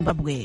Zimbabwe.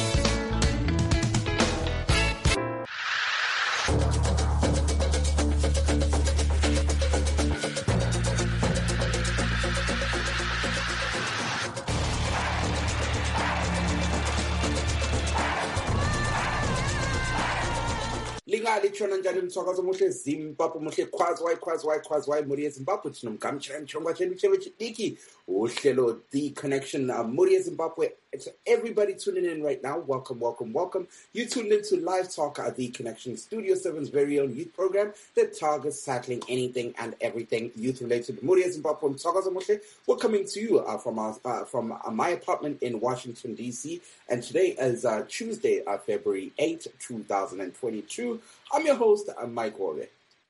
Lingali tshona njani mswakazo muhle Zimbabwe muhle khwazwayi muri yeZimbabwe tinomgamchira mchongwa chedu chevechidiki uhlelo The Connection muri yeZimbabwe. To everybody tuning in right now, welcome. You tuned into Live Talk at The Connection, Studio 7's very own youth program that targets tackling anything and everything youth-related. Muri yeZimbabwe mswakazo muhle. We're coming to you from my apartment in Washington, D.C. And today is Tuesday, February 8, 2022. I'm your host, Mike Wole.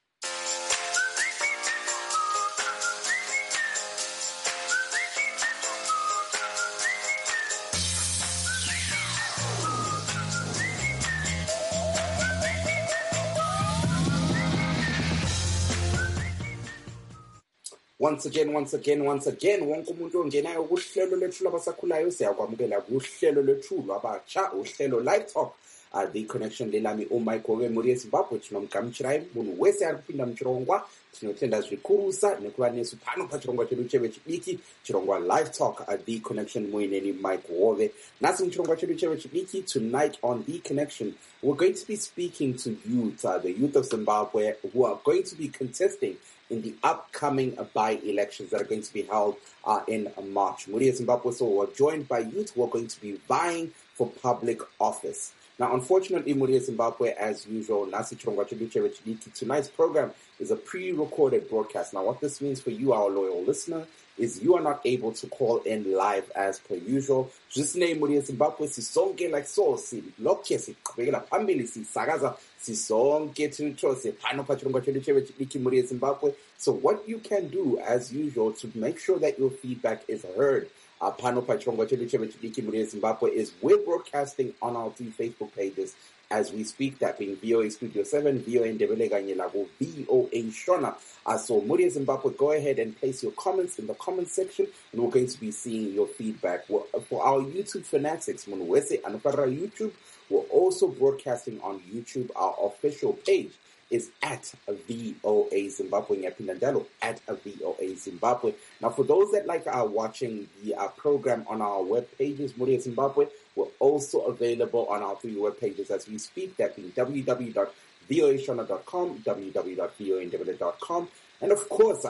Once again, wonke umuntu ongenayo kuhlelo lethu labasakhulayo siyakwamukela kuhlelo lethu lwabatsha, uhlelo Live Talk. The Connection lelami uMike Wole muri yeZimbabwe tinomgamchirai munhu wese ari kupinda muchirongwa tinotenda zvikurusa nekuva nesu pano pachirongwa chedu chevechidiki chirongwa Live Talk at The Connection muineni Mike Wole. Nasi muchirongwa chedu chevechidiki tonight on The Connection we're going to be speaking to youth, the youth of Zimbabwe who are going to be contesting in the upcoming by-elections that are going to be held in March. Muri yeZimbabwe, so we're joined by youth who are going to be vying for public office. Now, unfortunately, Muri yeZimbabwe, as usual, Nasi Chirongwa Chedu Chevechidiki, tonight's program is a pre-recorded broadcast. Now, what this means for you, our loyal listener, is you are not able to call in live as per usual. Just name Muri yeZimbabwe, sisonke like so, silokhe siqhubekela phambili sisakaza sisonke thutho pano pachirongwa chedu chevechidiki Muri yeZimbabwe. So what you can do, as usual, to make sure that your feedback is heard, pano pachirongwa chedu chevechidiki Muri yeZimbabwe, is we're broadcasting on our three Facebook pages as we speak, that being VOA Studio 7, VOA Ndebele kanye lako VOA Shona. So Muri yeZimbabwe, go ahead and place your comments in the comments section, and we're going to be seeing your feedback. For our YouTube fanatics, munhu wese anofarira YouTube, we're also broadcasting on YouTube. Our official page is at VOA Zimbabwe, at VOA Zimbabwe. Now, for those that are watching the program on our web pages, Muri yeZimbabwe, we're also available on our three web pages as we speak, that being www.voashona.com, www.voandebele.com, and of course,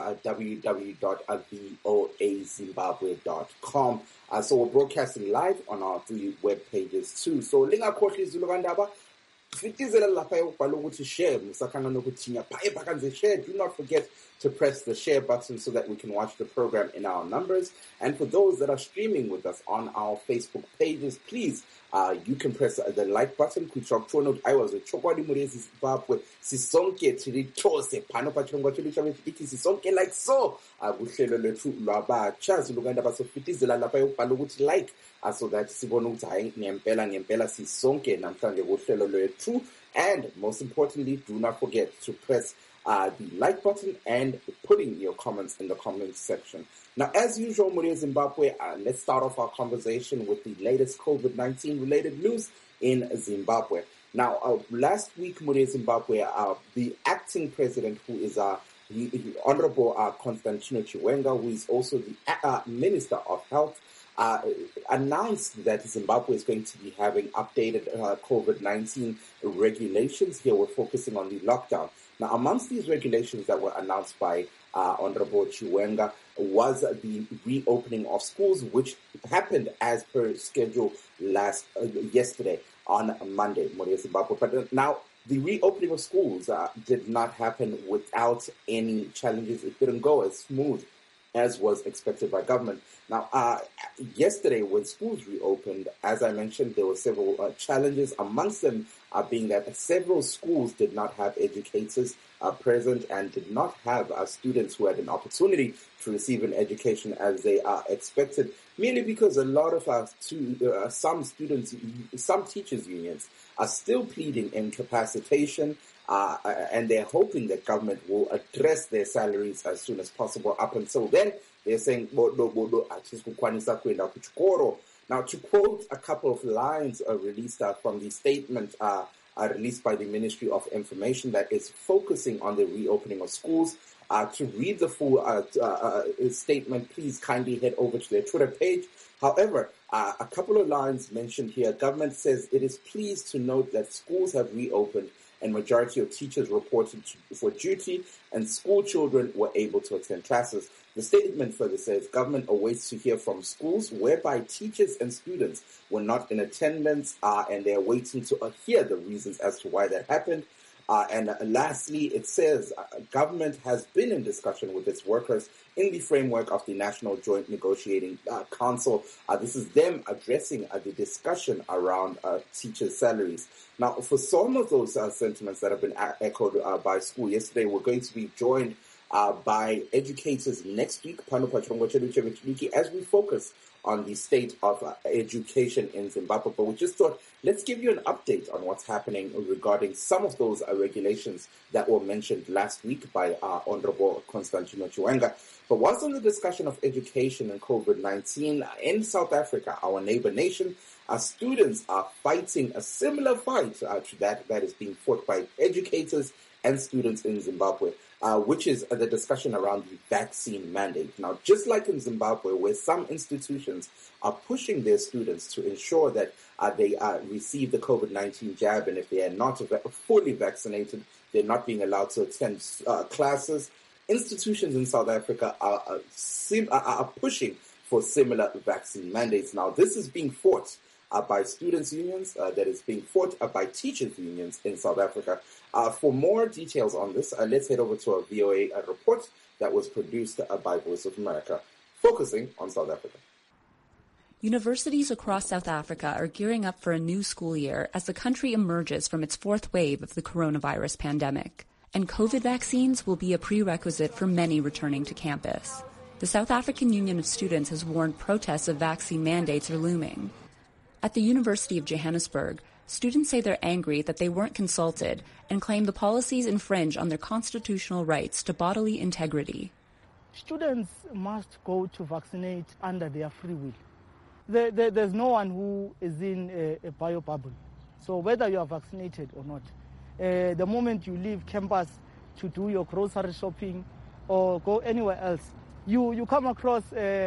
www.voazimbabwe.com. So we're broadcasting live on our three web pages too. So, lingakhohlwa izulukandaba. Fitizela lapha yokubhala ukuthi share musakhanga nokuthinya phaye phakanze share. Do not forget to press the share button so that we can watch the program in our numbers. And for those that are streaming with us on our Facebook pages, please you can press the like button. I was a chokwadi muri yeZimbabwe sisonke tilitose pano pachirongwa chedu chevechidiki sisonke like so kuhlelo lethu lwabatsha zulukandaba. So fitizela lapha yokubhala ukuthi like so that sibone ukuthi hayi ngempela sisonke namhlanje kuhlelo lethu. And most importantly, do not forget to press the like button and putting your comments in the comments section. Now, as usual, Muri yeZimbabwe, let's start off our conversation with the latest COVID-19 related news in Zimbabwe. Now, last week, Muri yeZimbabwe, the acting president, who is Honorable Constantino Chiwenga, who is also the Minister of Health, announced that Zimbabwe is going to be having updated COVID-19 regulations. Here we're focusing on the lockdown. Now, amongst these regulations that were announced by Honorable Chiwenga was the reopening of schools, which happened as per schedule yesterday on Monday, Muri yeZimbabwe. But now, the reopening of schools did not happen without any challenges. It didn't go as smooth as was expected by government. Now, yesterday when schools reopened, as I mentioned, there were several challenges, amongst them being that several schools did not have educators present and did not have students who had an opportunity to receive an education as they are expected, merely because a lot of some teachers unions are still pleading incapacitation, and they're hoping that government will address their salaries as soon as possible. Up until then, they're saying, Now, to quote a couple of lines released from the statement released by the Ministry of Information that is focusing on the reopening of schools, to read the full statement, please kindly head over to their Twitter page. However, a couple of lines mentioned here. Government says it is pleased to note that schools have reopened and majority of teachers reported for duty and school children were able to attend classes. The statement further says government awaits to hear from schools whereby teachers and students were not in attendance and they're waiting to hear the reasons as to why that happened. And lastly, it says government has been in discussion with its workers in the framework of the National Joint Negotiating Council. This is them addressing the discussion around teachers' salaries. Now, for some of those sentiments that have been echoed by school yesterday, we're going to be joined by educators next week, as we focus on the state of education in Zimbabwe. But we just thought, let's give you an update on what's happening regarding some of those regulations that were mentioned last week by Honorable Constantino Chiwenga. But whilst on the discussion of education and COVID-19, in South Africa, our neighbor nation, our students are fighting a similar fight to that is being fought by educators and students in Zimbabwe, which is the discussion around the vaccine mandate. Now, just like in Zimbabwe, where some institutions are pushing their students to ensure that they receive the COVID-19 jab, and if they are not fully vaccinated, they're not being allowed to attend classes, institutions in South Africa are pushing for similar vaccine mandates. Now, this is being fought by students' unions, that is being fought by teachers' unions in South Africa. For more details on this, let's head over to a VOA report that was produced by Voice of America, focusing on South Africa. Universities across South Africa are gearing up for a new school year as the country emerges from its fourth wave of the coronavirus pandemic. And COVID vaccines will be a prerequisite for many returning to campus. The South African Union of Students has warned protests of vaccine mandates are looming. At the University of Johannesburg, students say they're angry that they weren't consulted and claim the policies infringe on their constitutional rights to bodily integrity. Students must go to vaccinate under their free will. There's no one who is in a bio bubble. So whether you are vaccinated or not, the moment you leave campus to do your grocery shopping or go anywhere else, you come across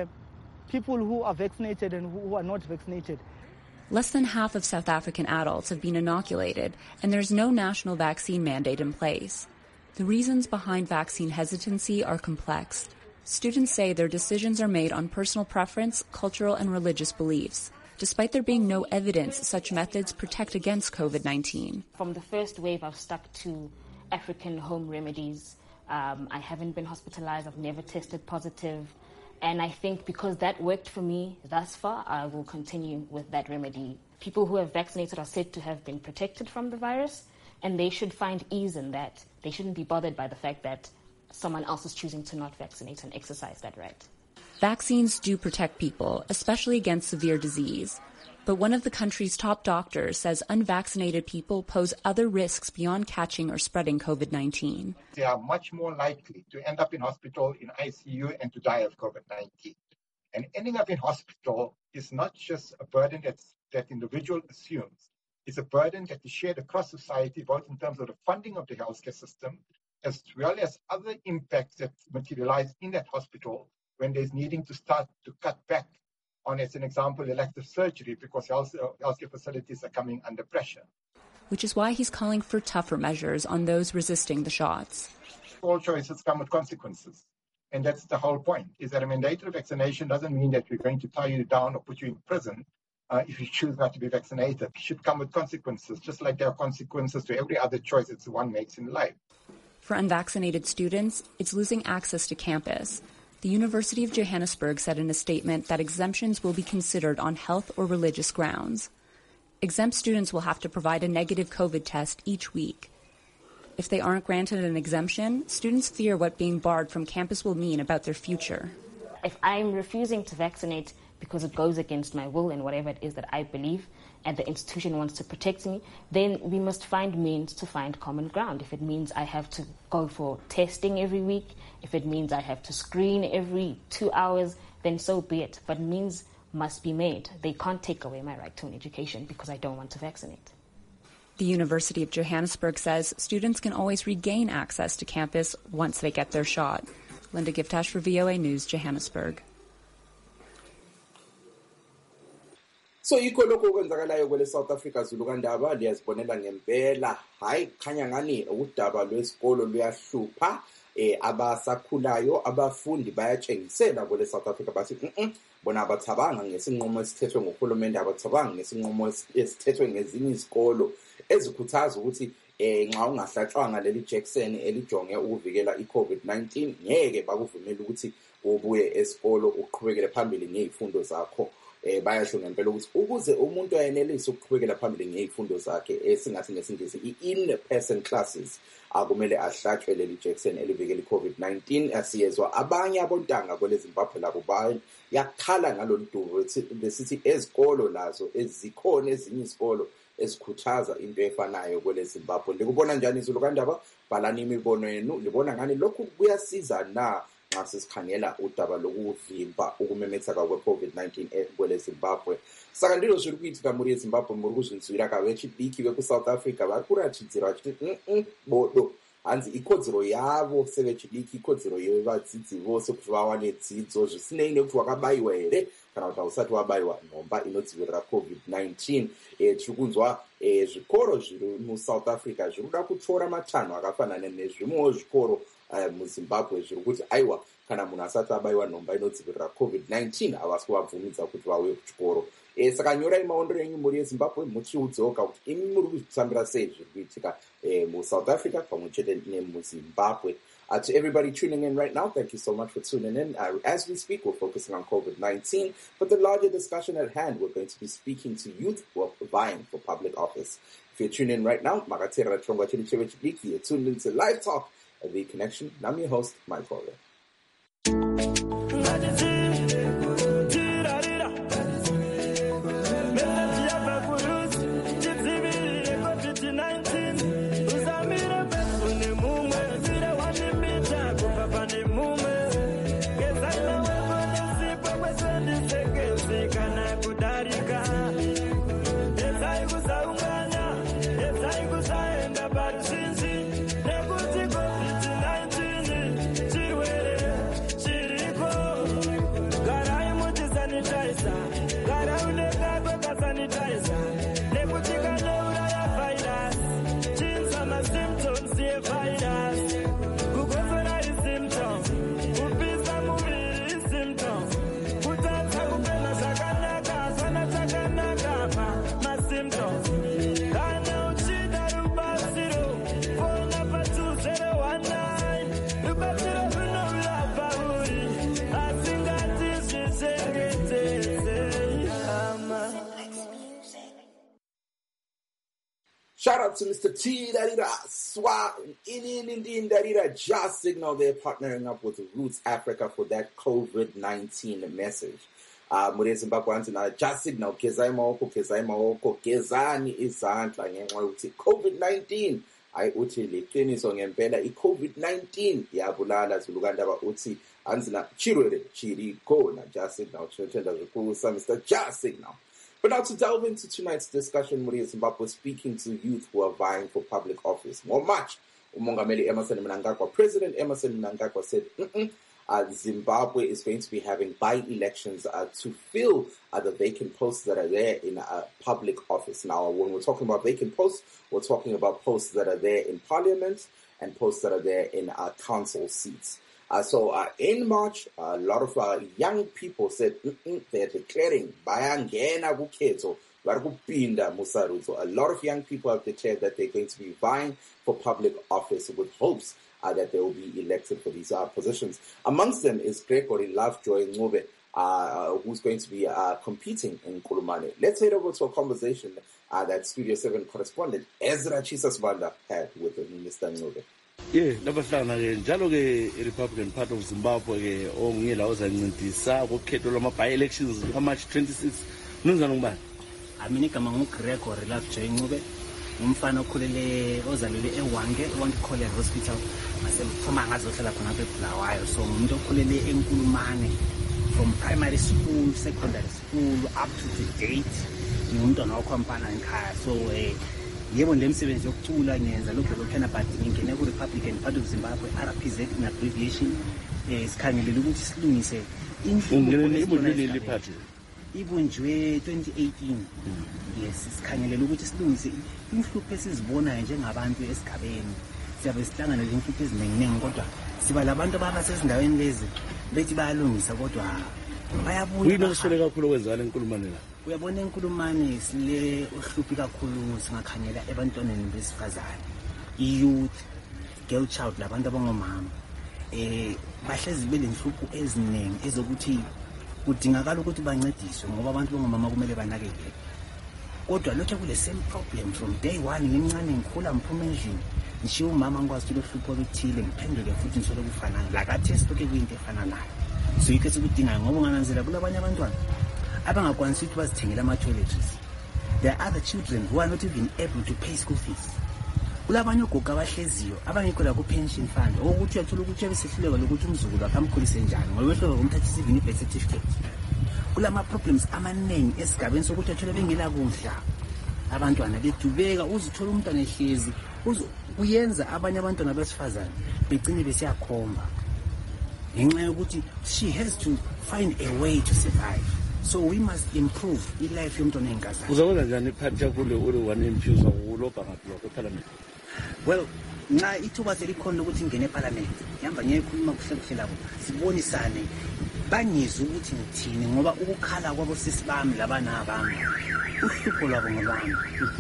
people who are vaccinated and who are not vaccinated. Less than half of South African adults have been inoculated, and there's no national vaccine mandate in place. The reasons behind vaccine hesitancy are complex. Students say their decisions are made on personal preference, cultural, and religious beliefs, despite there being no evidence such methods protect against COVID-19. From the first wave, I've stuck to African home remedies. I haven't been hospitalized. I've never tested positive. And I think because that worked for me thus far, I will continue with that remedy. People who have vaccinated are said to have been protected from the virus, and they should find ease in that. They shouldn't be bothered by the fact that someone else is choosing to not vaccinate and exercise that right. Vaccines do protect people, especially against severe disease. But one of the country's top doctors says unvaccinated people pose other risks beyond catching or spreading COVID-19. They are much more likely to end up in hospital, in ICU, and to die of COVID-19. And ending up in hospital is not just a burden that individual assumes. It's a burden that is shared across society, both in terms of the funding of the healthcare system, as well as other impacts that materialize in that hospital when there's needing to start to cut back on, as an example, elective surgery because healthcare facilities are coming under pressure. Which is why he's calling for tougher measures on those resisting the shots. All choices come with consequences. And that's the whole point, is that a mandatory vaccination doesn't mean that we're going to tie you down or put you in prison if you choose not to be vaccinated. It should come with consequences, just like there are consequences to every other choice that one makes in life. For unvaccinated students, it's losing access to campus. The University of Johannesburg said in a statement that exemptions will be considered on health or religious grounds. Exempt students will have to provide a negative COVID test each week. If they aren't granted an exemption, students fear what being barred from campus will mean about their future. If I'm refusing to vaccinate because it goes against my will and whatever it is that I believe, and the institution wants to protect me, then we must find means to find common ground. If it means I have to go for testing every week, if it means I have to screen every 2 hours, then so be it. But it means must be made. They can't take away my right to an education because I don't want to vaccinate. The University of Johannesburg says students can always regain access to campus once they get their shot. Linda Giftash for VOA News, Johannesburg. So yikho lokho okwenzakalayo kwele South Africa Zulukandaba liyazibonela ngempela hayi khanya ngani udaba lwesikolo luyahlupha abasakhulayo abafundi bayatshengisela kwele South Africa bathi bona abathabanga ngesinqumo esithethwe ngohulumende abathabanga ngesinqumo esithethwe ngezinye izikolo ezikhuthaza ukuthi nxa ungahlatshwanga leli Jackson elijonge ukuvikela iCovid-19 ngeke bakuvumela ukuthi ubuye esikolo uqhubekele phambili ngezifundo zakho bayasho ngempela ukuthi ukuze umuntu ayenelise ukuqhubekela phambili ngezifundo zakhe esingathi ngesingisi in-person classes akumele ahlatshwe leli Jackson elivikela iCovid-19 asiyezwa abanye abontanga kwele Zimbabwe labo bayo yakhala ngaloludumo besithi ezikolo lazo ezikhona ezinye izikolo esikhuthaza into efanayo kwele Zimbabwe. Likubona njani Zulukandaba? Bhalani imibono yenu. Libona ngani lokhu kuyasiza na nxa sesikhangela udaba lokuvimba ukumemetheka kwe-COVID-19 kwele Zimbabwe? Saka ndilo zviri kuitika muri yeZimbabwe muri kuzvinzwira kavechidiki veku-South Africa vari kuratidzira vachiti bodo hanzi ikodzero yavo sevechidiki ikodzero yevadzidzi vose kuti vawane dzidzo zvisinei nekuti wakabayiwa here kana kuti hausati wabayiwa nhomba inodzivirira COVID-19. Tiri kunzwa zvikoro zviri muSouth Africa zviri kuda kutora matanho akafanana nezvimwewo zvikoro muZimbabwe zviri kuti aiwa kana munhu asati abayiwa nhomba inodzivirira COVID-19 havasi kuvabvumidza kuti vauye kuchikoro. Saka nyorai maondero enyu muri yeZimbabwe muchiudzewoka kuti imi muri kuzvitambira sei zviri kuitika muSouth Africa pamwe chete nemuZimbabwe. To everybody tuning in right now, thank you so much for tuning in. As we speak, we're focusing on COVID-19, but the larger discussion at hand, we're going to be speaking to youth who are vying for public office. If you're tuning in right now, you're tuned into Live Talk at The Connection. I'm your host, Mike Horler. Shout out to Mr. T Darira Swa in Darira Just Signal. They're partnering up with Roots Africa for that COVID-19 message. Muri Zimbabwe na Just Signal kezai maoko kezani izandla ngenxa yokuthi COVID-19 ayi uthi liqiniso ngempela iCovid-19 yabulala Zulukandaba uthi anzina chirwere chiri khona Just Signal chotenda zikusa Mr. Just Signal. But now to delve into tonight's discussion, Muri Zimbabwe speaking to youth who are vying for public office. More much, Umongameli Emmerson Mnangagwa, President Emmerson Mnangagwa said, Zimbabwe is going to be having by-elections to fill the vacant posts that are there in public office. Now, when we're talking about vacant posts, we're talking about posts that are there in parliament and posts that are there in council seats. So in March, a lot of young people said they're declaring bayangena kukhetho varikupinda musarudzo. A lot of young people have declared that they're going to be vying for public office with hopes that they will be elected for these positions. Amongst them is Gregory Lovejoy Ncube, who's going to be competing in Kulumane. Let's head over to a conversation that Studio 7 correspondent Ezra Chisasbanda had with Mr. Ncube. Yeah, labahlangana ke njalo ke Republican Party of Zimbabwe ke ongela ozancintisa ukhetho lwama by elections March 26 nonzana ngubani? Mina igama nguGregory Lovejoy Ncube, umfana okhulele ozalele eWange College Hospital, masephuma ngazohlala khona eBulawayo, so umuntu okhulele eNkulumane from primary school, secondary school, up to the date. Ngumntwana wakho ampana ekhaya. So yebo le msebenzi yokucula ngenza lokho but ngingene ku Republican Party of Zimbabwe, RPZ in abbreviation. Sikhangelela ukuthi silungise inhlupho party ibunjwe 2018. Yes, sikhangelela ukuthi silungise inhlupho esizibonayo njengabantu esigabeni. Siyabe sihlangana lezinhlupho eziningi kodwa siba labantu abasezindaweni lezi bethi bayalungisa kodwa bayabuya. Uyinokuswele kakhulu okwenzakala enkulumane la. Uyabona enkulumane sile uhluphi kakhulu singakhangela ebantwaneni besifazane, youth, girl child, labantu abangomama. Bahlezi belenhlupho eziningi ezokuthi kudingakala ukuthi bancediswe ngoba abantu bangomama kumele banakekele. Kodwa lokho kule same problem from day one. Ngimncane ngikhula ngiphuma endlini ngishiya umama ngikwazi ukuthi uhlupho oluthile ngiphendule futhi ngisolo kufanana la kathi sitoke kuyinto efana nayo. So yikho sikudingayo ngoba ungananzela kulabanye abantwana abangakwanisi ukuthi bazithengele ama-toiletries. There are other children who are not even able to pay school fees. Kulabanye ogogo abahleziyo abangekho la ku-pension fund ukuthi uyathola ukuthi yabesehluleka lokuthi umzukulu wakhe amkhulise njani ngoba wehluleka kumthathisa even i-birth certificate. Kulama-problems amaningi esigabeni sokuthi athole bengela kudla. Abantwana bedubeka uzithola umntwana ehlezi uyenza abanye abantwana besifazane begcine besiyakhomba ngenxa yokuthi she has to find a way to survive. So we must improve i-life yomntwana enkazana. Uzakwenza njani iphathi yakule one MPs wakulobha ngaphi lokho eParliament? Well, nxa ithuba selikhona ukuthi ngene eParliament ngihamba ngiyekhuluma kuhle labo sibonisane bangizwe ukuthi ngithini ngoba ukukhala kwabo sisi bami labana abami uhlupho lwabo ngolami.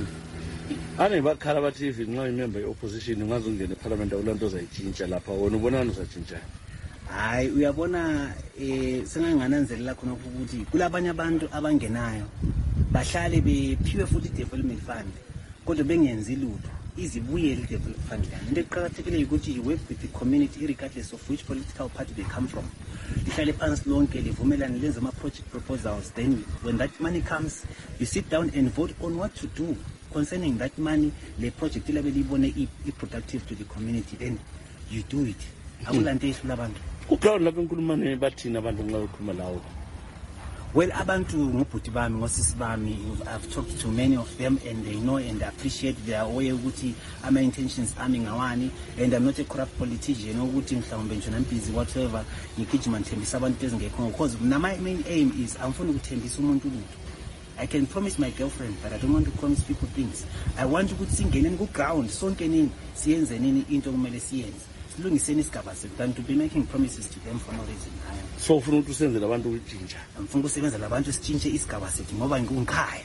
Ane bakhala bathi if nxa imember ye-opposition ungazongena eParliament awulanto ozayitshintsha lapha wona ubonana uzatshintshana. Hayi uyabona sengangananzelela khona ukuthi kulabanye abantu abangenayo bahlale bephiwe futhi development fund kodwa bengenzi lutho izibuyele development fund. Into eqhakathekile ukuthi you work with the community regardless of which political party they come from. Lihlale phansi lonke livumelane lenze ama-project proposals, then when that money comes you sit down and vote on what to do concerning that money. Le project ilabe libone i-productive to the community, then you do it. Akulanto ehlula abantu. Uground lapha enkulumane bathina abantu nxa ukhuluma lawo. Well, abantu ngobhuti bami ngosisi bami, I've talked to many of them and they know and appreciate their way ukuthi ama intentions ami ngawani, and I'm not a corrupt politician ukuthi mhlawumbe nje nambizi whatever ngigijima ngithembisa abantu ezingekho because my main aim is angifuni ukuthembisa umuntu lutho. I can promise my girlfriend but I don't want to promise people things. I want ukuthi singene ku ground sonke nini siyenze nini into kumele siyenze. Silungiseni isigaba sethu than to be making promises to them for no reason. So ufuna ukuthi usenzele abantu ukutshintsha. Ngifuna ukusebenza labantu sitshintshe isigaba sethu ngoba ngikhaya.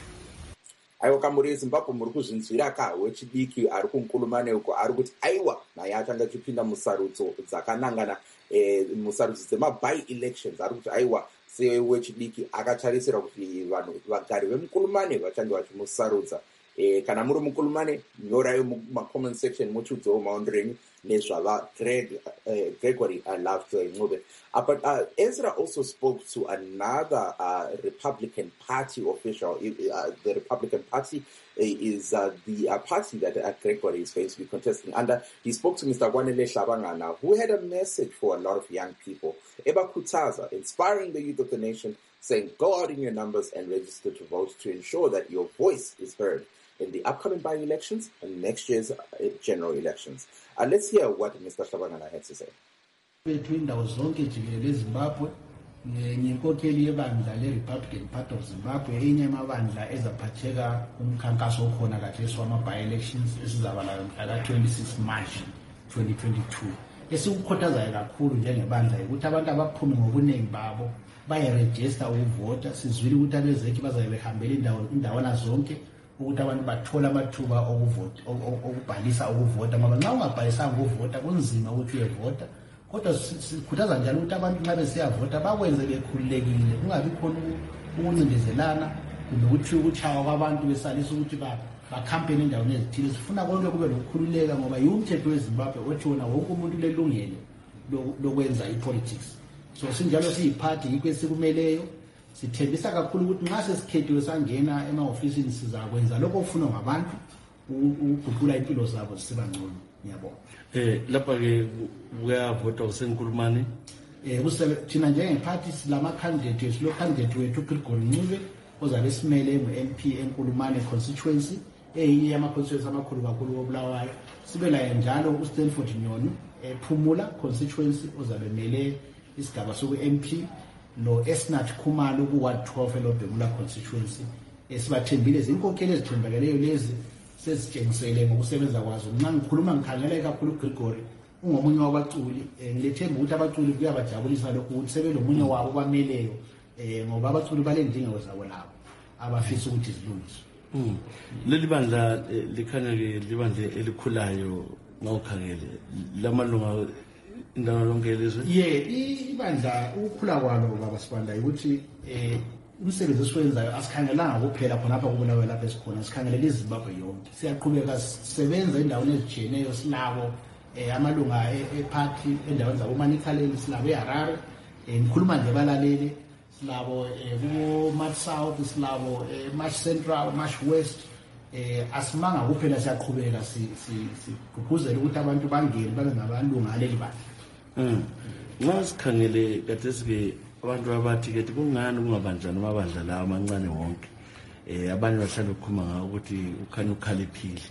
Ayo kamuri Zimbabwe muri kuzvinzwira ka wechidiki ari kunkulumane uko ari kuti aiwa naye atanga chipinda musarutso dzakanangana musarutso dzema-by elections ari kuti aiwa sewechidiki akatarisira kuti vanhu vagari vemukulumane vachange vachimusarudza. Kana muri mukulumane nyorayo muma-comment section muchudzewo maondero enyu nezvava Gregory loved Ncube. But Ezra also spoke to another Republican Party official. The Republican Party is the party that Gregory is going to be contesting. And he spoke to Mr. Kwanele Shabangana, who had a message for a lot of young people. Eba Kutaza, inspiring the youth of the nation, saying, go out in your numbers and register to vote to ensure that your voice is heard in the upcoming by-elections and next year's general elections. Let's hear what Mr. Shabangana had to say. Between those zonke jikelele Zimbabwe nginkokheli yebandla le-Republican Party of Zimbabwe enye yamabandla ezaphatheka umkhankaso okhona kathesi wama-by-elections esizaba layo mhla ka-26 March 2022. Esikukhuthazayo kakhulu njengebandla ukuthi abantu abaphume ngobuningi babo bayarejista ukuvota. Sizwile ukuthi abezeki bazabe behambela indawana zonke ukuthi abantu bathola amathuba okubhalisa ukuvota ngoba nxa ungabhalisanga ukuvota kunzima ukuthi uyevota. Kodwa sikhuthaza njalo ukuthi abantu nxa besiyavota bakwenze bekhululekile, kungabi khona ukuncindezelana kumbe ukuthi ukuchawa kwabantu besalisa ukuthi bakhampeni endaweni ezithile. Sifuna konke kube lokukhululeka ngoba yiwumthetho weZimbabwe othi wona wonke umuntu lelungelo lokwenza ipolitics. So sinjalo siyiphathi yikho esikumeleyo. Sithembisa kakhulu ukuthi nxa sesikhethiwe sangena ema-ofisini sizakwenza lokho okufunwa ngabantu ukuguqula impilo zabo zisiba ngcono. Ngiyabonga. Lapha ke kuyavota usenkulumane thina njengephathi silama-candidate silo candidate wethu uGregory Ncube ozabe simele ngu-MP eNkulumane constituency eyama-constituency amakhulu kakhulu koBulawayo. Sibe laye njalo uStanford Nyoni Phumula constituency ozabe mele isigaba soku-MP no Esnat Khumalo ku-Ward 12 eLobhekula constituency. Sibathembile zinkokheli ezithembakeleyo lezi sezitshengisele ngokusebenza kwazo. Nxa ngikhuluma ngikhangela kakhulu uGregory ungomunye wabaculi, ngilethemba ukuthi abaculi kuyabajabulisa lokhu ukuthi sebelomunye wabo bameleyo ngoba abaculi balendingo zabo labo abafisa ukuthi zilungiswe. Leli bandla likhanya ke libandla elikhulayo ngawukhangele lamalunga indawo lonke lezwe. Ibandla ukukhula kwalo baba Sibanda ukuthi umsebenzi esiwenzayo asikhangelanga kuphela khona apha kuBulawayo lapha esikhona, sikhangelela iZimbabwe yonke. Siyaqhubeka sisebenza endaweni ezijiyeneyo, silabo amalunga eparty endaweni zabo Manikaleni, silabo eHarare, ngikhuluma nje balaleli, silabo ku-March South, silabo March Central, March West. Asimanga kuphela, siyaqhubeka sigqugquzela ukuthi abantu bangene babe ngabalunga aleli bandla. Nxa sikhangele kathesi-ke abantu abathi ke kungani kungabanjani amabandla lawo amancane wonke, abanye bahlala bekhuluma ngawo ukuthi ukhanya ukhaliphile,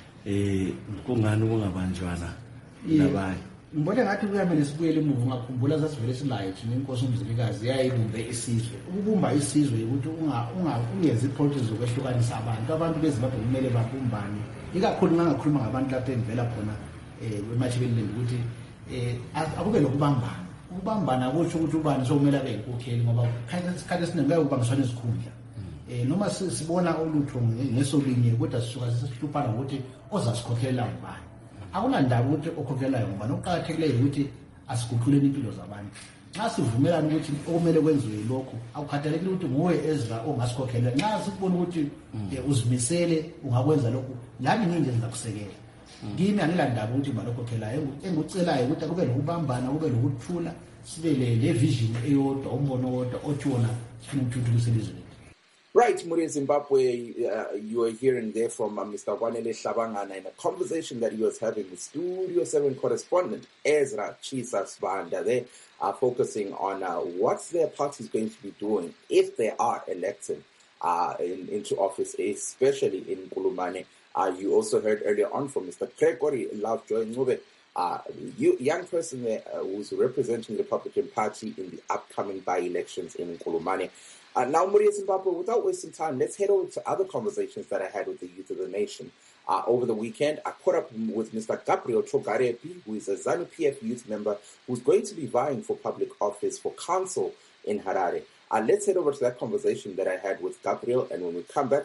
kungani kungabanjwana labanye? Ngibona ngathi kuyamele sibuyele emuva. Ungakhumbula sasivele silayo thina inkosi uMzilikazi yayibumbe isizwe. Ukubumba isizwe ukuthi ungenzi iproject zokwehlukanisa abantu beZimbabwe kumele babumbane, ikakhulu ngangakhuluma ngabantu lapho engivela khona eMachibelela ukuthi akube lokubambana. Ukubambana kusho ukuthi ubani sokumele abe yinkokheli, ngoba isikhathi esiningi kuyaye kubangiswana izikhundla. Noma sibona ulutho ngesolinye kodwa sisuka sesihluphana ukuthi ozasikhokhela ubani. Akunandaba ukuthi okhokhelayo ngubani, okuqakathekileyo ukuthi asiguquleni impilo zabantu. Nxa sivumelana ukuthi okumele kwenziwe lokho, akukhathalekile ukuthi nguwe Ezra ongasikhokhela. Nxa sikubona ukuthi uzimisele ungakwenza lokho, lami nginje ngizakusekela. Kimi angilandaba ukuthi balokhokhelayo, engikucelayo ukuthi kube lokubambana, kube lokuthula, sibe le vision eyodwa, umbono owodwa othi wona sifuna ukuthuthukisa ilizwe. Right, Muri Zimbabwe, you are hearing there from Mr. Kwanele Hlabangana in a conversation that he was having with Studio 7 correspondent Ezra Chisa Sibanda. They are focusing on what their party is going to be doing if they are elected into office, especially in Nkulumane. You also heard earlier on from Mr. Gregory Lovejoy Ncube, young person there who's representing the Republican Party in the upcoming by-elections in Nkulumane. Now, Muri Zimbabwe, without wasting time, let's head over to other conversations that I had with the youth of the nation. Over the weekend, I caught up with Mr. Gabriel Chogarepi, who is a ZANU-PF youth member who's going to be vying for public office for council in Harare. Let's head over to that conversation that I had with Gabriel, and when we come back,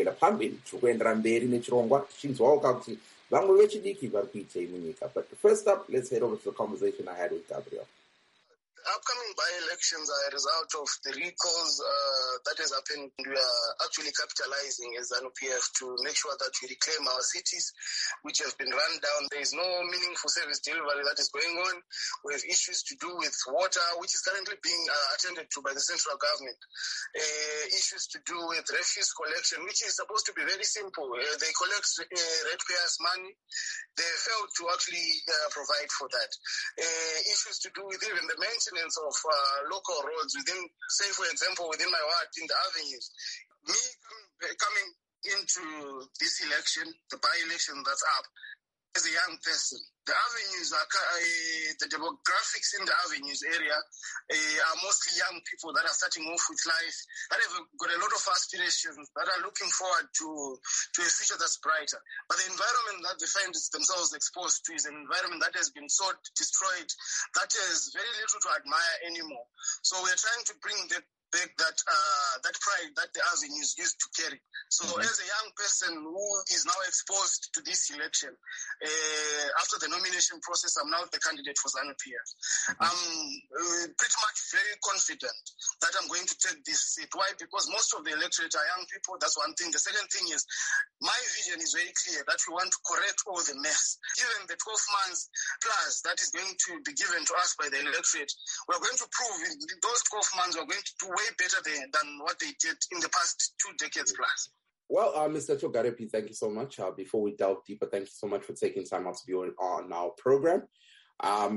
but first up, let's head over to the conversation I had with Gabriel. Upcoming by-elections are a result of the recalls that has happened. We are actually capitalizing as ZANU-PF to make sure that we reclaim our cities, which have been run down. There is no meaningful service delivery that is going on. We have issues to do with water, which is currently being attended to by the central government. Issues to do with refuse collection, which is supposed to be very simple. They collect ratepayers' money. They failed to actually provide for that. Issues to do with even the maintenance of local roads within, say for example, within my ward in the avenues. Me coming into this election, the by-election that's up, as a young person, the avenues are, the demographics in the avenues area are mostly young people that are starting off with life, that have got a lot of aspirations, that are looking forward to a future that's brighter. But the environment that they find themselves exposed to is an environment that has been so destroyed, that has very little to admire anymore. So we're trying to bring back that pride that the avenues used to carry. So as a young person who is now exposed to this election, after the nomination process, I'm now the candidate for ZANU-PF. I'm pretty much very confident that I'm going to take this seat. Why? Because most of the electorate are young people. That's one thing. The second thing is my vision is very clear that we want to correct all the mess. Given the 12 months plus that is going to be given to us by the electorate, we're going to prove in those 12 months we're going to do way better than what they did in the past 2 decades plus. Well, Mr. Chogarepi, thank you so much. Before we delve deeper, thank you so much for taking time out to be on our program. I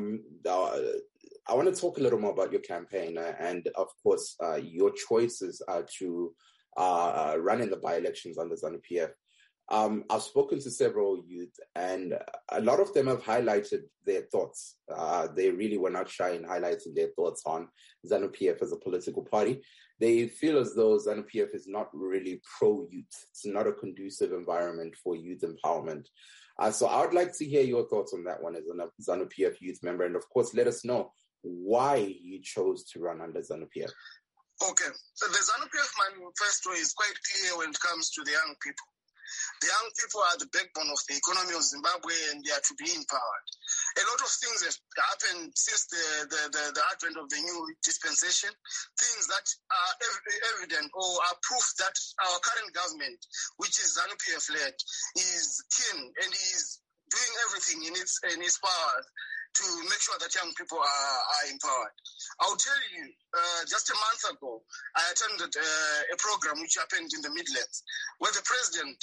want to talk a little more about your campaign and, of course, your choices to run in the by-elections under ZANU-PF. I've spoken to several youth, and a lot of them have highlighted their thoughts. They really were not shy in highlighting their thoughts on ZANU-PF as a political party. They feel as though ZANU-PF is not really pro-youth. It's not a conducive environment for youth empowerment. So I would like to hear your thoughts on that one as a ZANU-PF youth member. And, of course, let us know why you chose to run under ZANU-PF. Okay. So the ZANU-PF manifesto is quite clear when it comes to the young people. The young people are the backbone of the economy of Zimbabwe, and they are to be empowered. A lot of things have happened since the advent of the new dispensation, things that are evident or are proof that our current government, which is ZANU-PF-led, is keen and is doing everything in its power to make sure that young people are empowered. I'll tell you, just a month ago, I attended a program which happened in the Midlands, where the president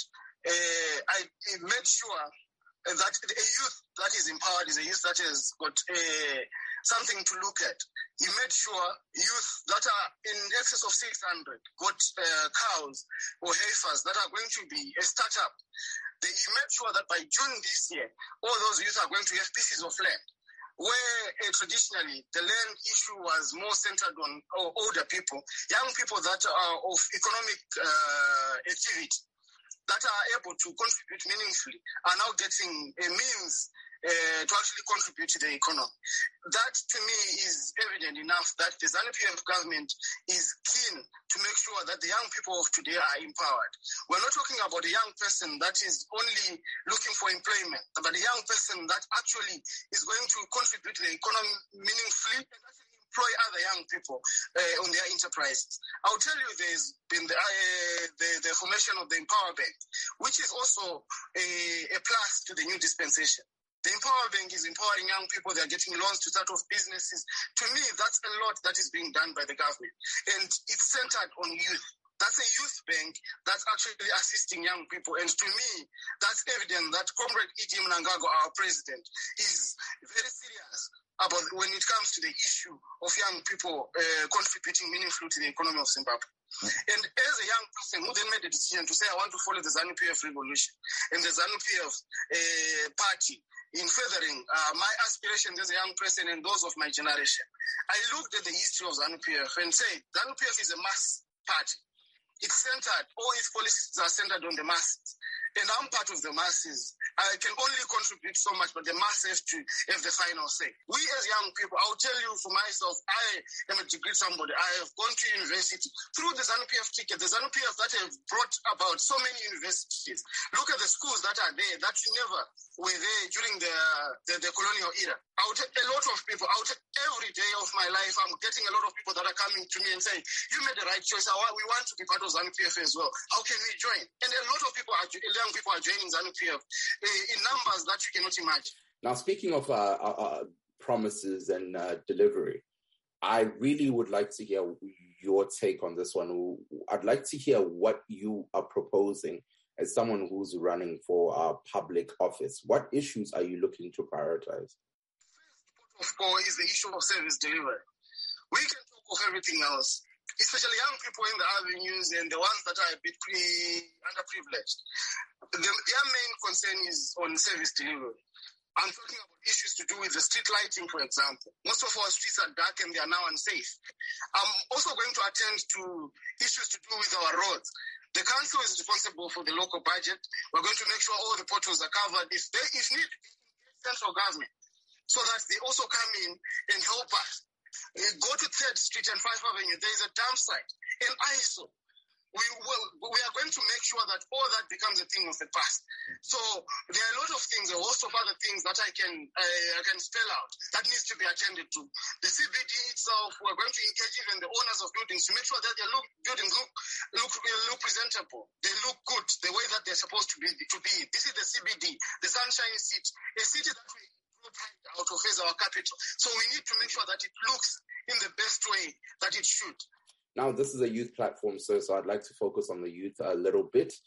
I made sure that a youth that is empowered is a youth that has got something to look at. He made sure youth that are in excess of 600 got cows or heifers that are going to be a startup. He made sure that by June this year, all those youth are going to have pieces of land, where traditionally the land issue was more centered on older people, young people that are of economic activity, that are able to contribute meaningfully, are now getting a means to actually contribute to the economy. That, to me, is evident enough that the ZANU-PF government is keen to make sure that the young people of today are empowered. We're not talking about a young person that is only looking for employment, but a young person that actually is going to contribute to the economy meaningfully and actually employ other young people on their enterprises. I'll tell you, there's been the formation of the Empower Bank, which is also a plus to the new dispensation. The Empower Bank is empowering young people. They're getting loans to start off businesses. To me, that's a lot that is being done by the government. And it's centered on youth. That's a youth bank that's actually assisting young people. And to me, that's evident that Comrade E.G. Mnangagwa, our president, is very serious about when it comes to the issue of young people contributing meaningfully to the economy of Zimbabwe. And as a young person who then made a decision to say, I want to follow the ZANU-PF revolution and the ZANU-PF party in furthering my aspirations as a young person and those of my generation, I looked at the history of ZANU-PF and said, ZANU-PF is a mass party. It's centered, all its policies are centered on the masses. And I'm part of the masses. I can only contribute so much, but the masses to have the final say. We as young people, I'll tell you for myself, I am a degree somebody. I have gone to university through the ZANU-PF ticket, the ZANU-PF that have brought about so many universities. Look at the schools that are there that never were there during the colonial era. I'll tell a lot of people, every day of my life, I'm getting a lot of people that are coming to me and saying, you made the right choice. We want to be part of ZANU-PF as well. How can we join? And a lot of people young people are joining ZANU-PF in numbers that you cannot imagine. Now, speaking of promises and delivery, I really would like to hear your take on this one. I'd like to hear what you are proposing as someone who's running for public office. What issues are you looking to prioritize? First of all is the issue of service delivery. We can talk of everything else, especially young people in the avenues and the ones that are a bit underprivileged. Their main concern is on service delivery. I'm talking about issues to do with the street lighting, for example. Most of our streets are dark and they are now unsafe. I'm also going to attend to issues to do with our roads. The council is responsible for the local budget. We're going to make sure all the potholes are covered. If need, central government, so that they also come in and help us. Go to 3rd Street and 5th Avenue. There is a dump site. And ISO, we are going to make sure that all that becomes a thing of the past. So there are a lot of things, a host of other things that I can spell out that needs to be attended to. The CBD itself, we're going to engage even the owners of buildings to make sure that their buildings look presentable. They look good the way that they're supposed to be. This is the CBD, the Sunshine City, a city that we out of as our capital. So we need to make sure that it looks in the best way that it should. Now, this is a youth platform, sir, so I'd like to focus on the youth a little bit.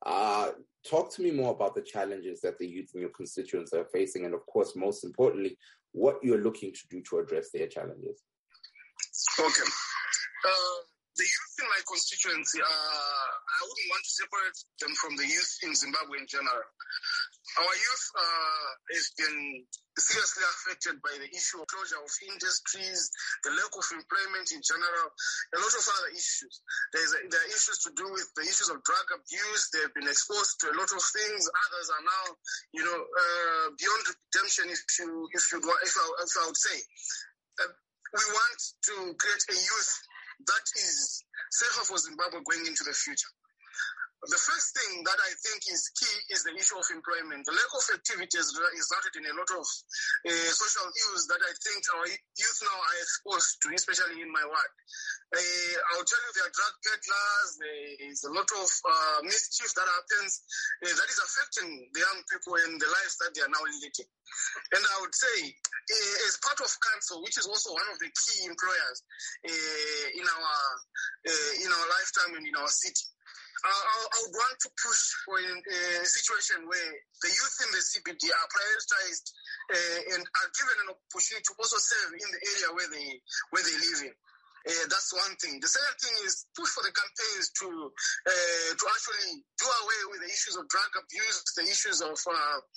Talk to me more about the challenges that the youth in your constituents are facing, and of course, most importantly, what you're looking to do to address their challenges. Okay. The youth in my constituency, I wouldn't want to separate them from the youth in Zimbabwe in general. Our youth has been seriously affected by the issue of closure of industries, the lack of employment in general, a lot of other issues. There are issues to do with the issues of drug abuse. They've been exposed to a lot of things. Others are now, beyond redemption, if I would say. We want to create a youth that is safer for Zimbabwe going into the future. The first thing that I think is key is the issue of employment. The lack of activity has resulted in a lot of social ills that I think our youth now are exposed to, especially in my ward. I'll tell you, there are drug peddlers, there is a lot of mischief that happens that is affecting the young people and the lives that they are now leading. And I would say, as part of council, which is also one of the key employers in our lifetime and in our city, I would want to push for a situation where the youth in the CBD are prioritized and are given an opportunity to also serve in the area where they live in. That's one thing. The second thing is push for the campaigns to actually do away with the issues of drug abuse, the issues of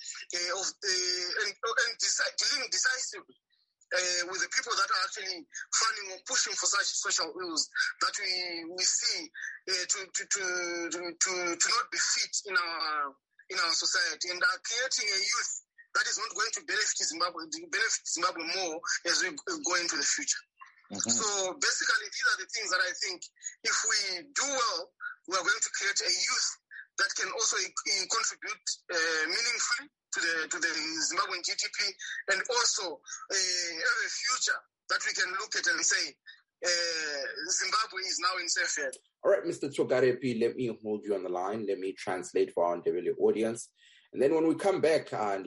dealing decisively with the people that are actually funding or pushing for such social ills that we see to not be fit in our society, and are creating a youth that is not going to benefit Zimbabwe more as we go into the future. Mm-hmm. So basically, these are the things that I think if we do well, we are going to create a youth that can also contribute meaningfully to the Zimbabwean GDP, and also have a future that we can look at and say Zimbabwe is now in safe hands. All right, Mr. Togarepi, let me hold you on the line. Let me translate for our Ndebele audience. And then when we come back, but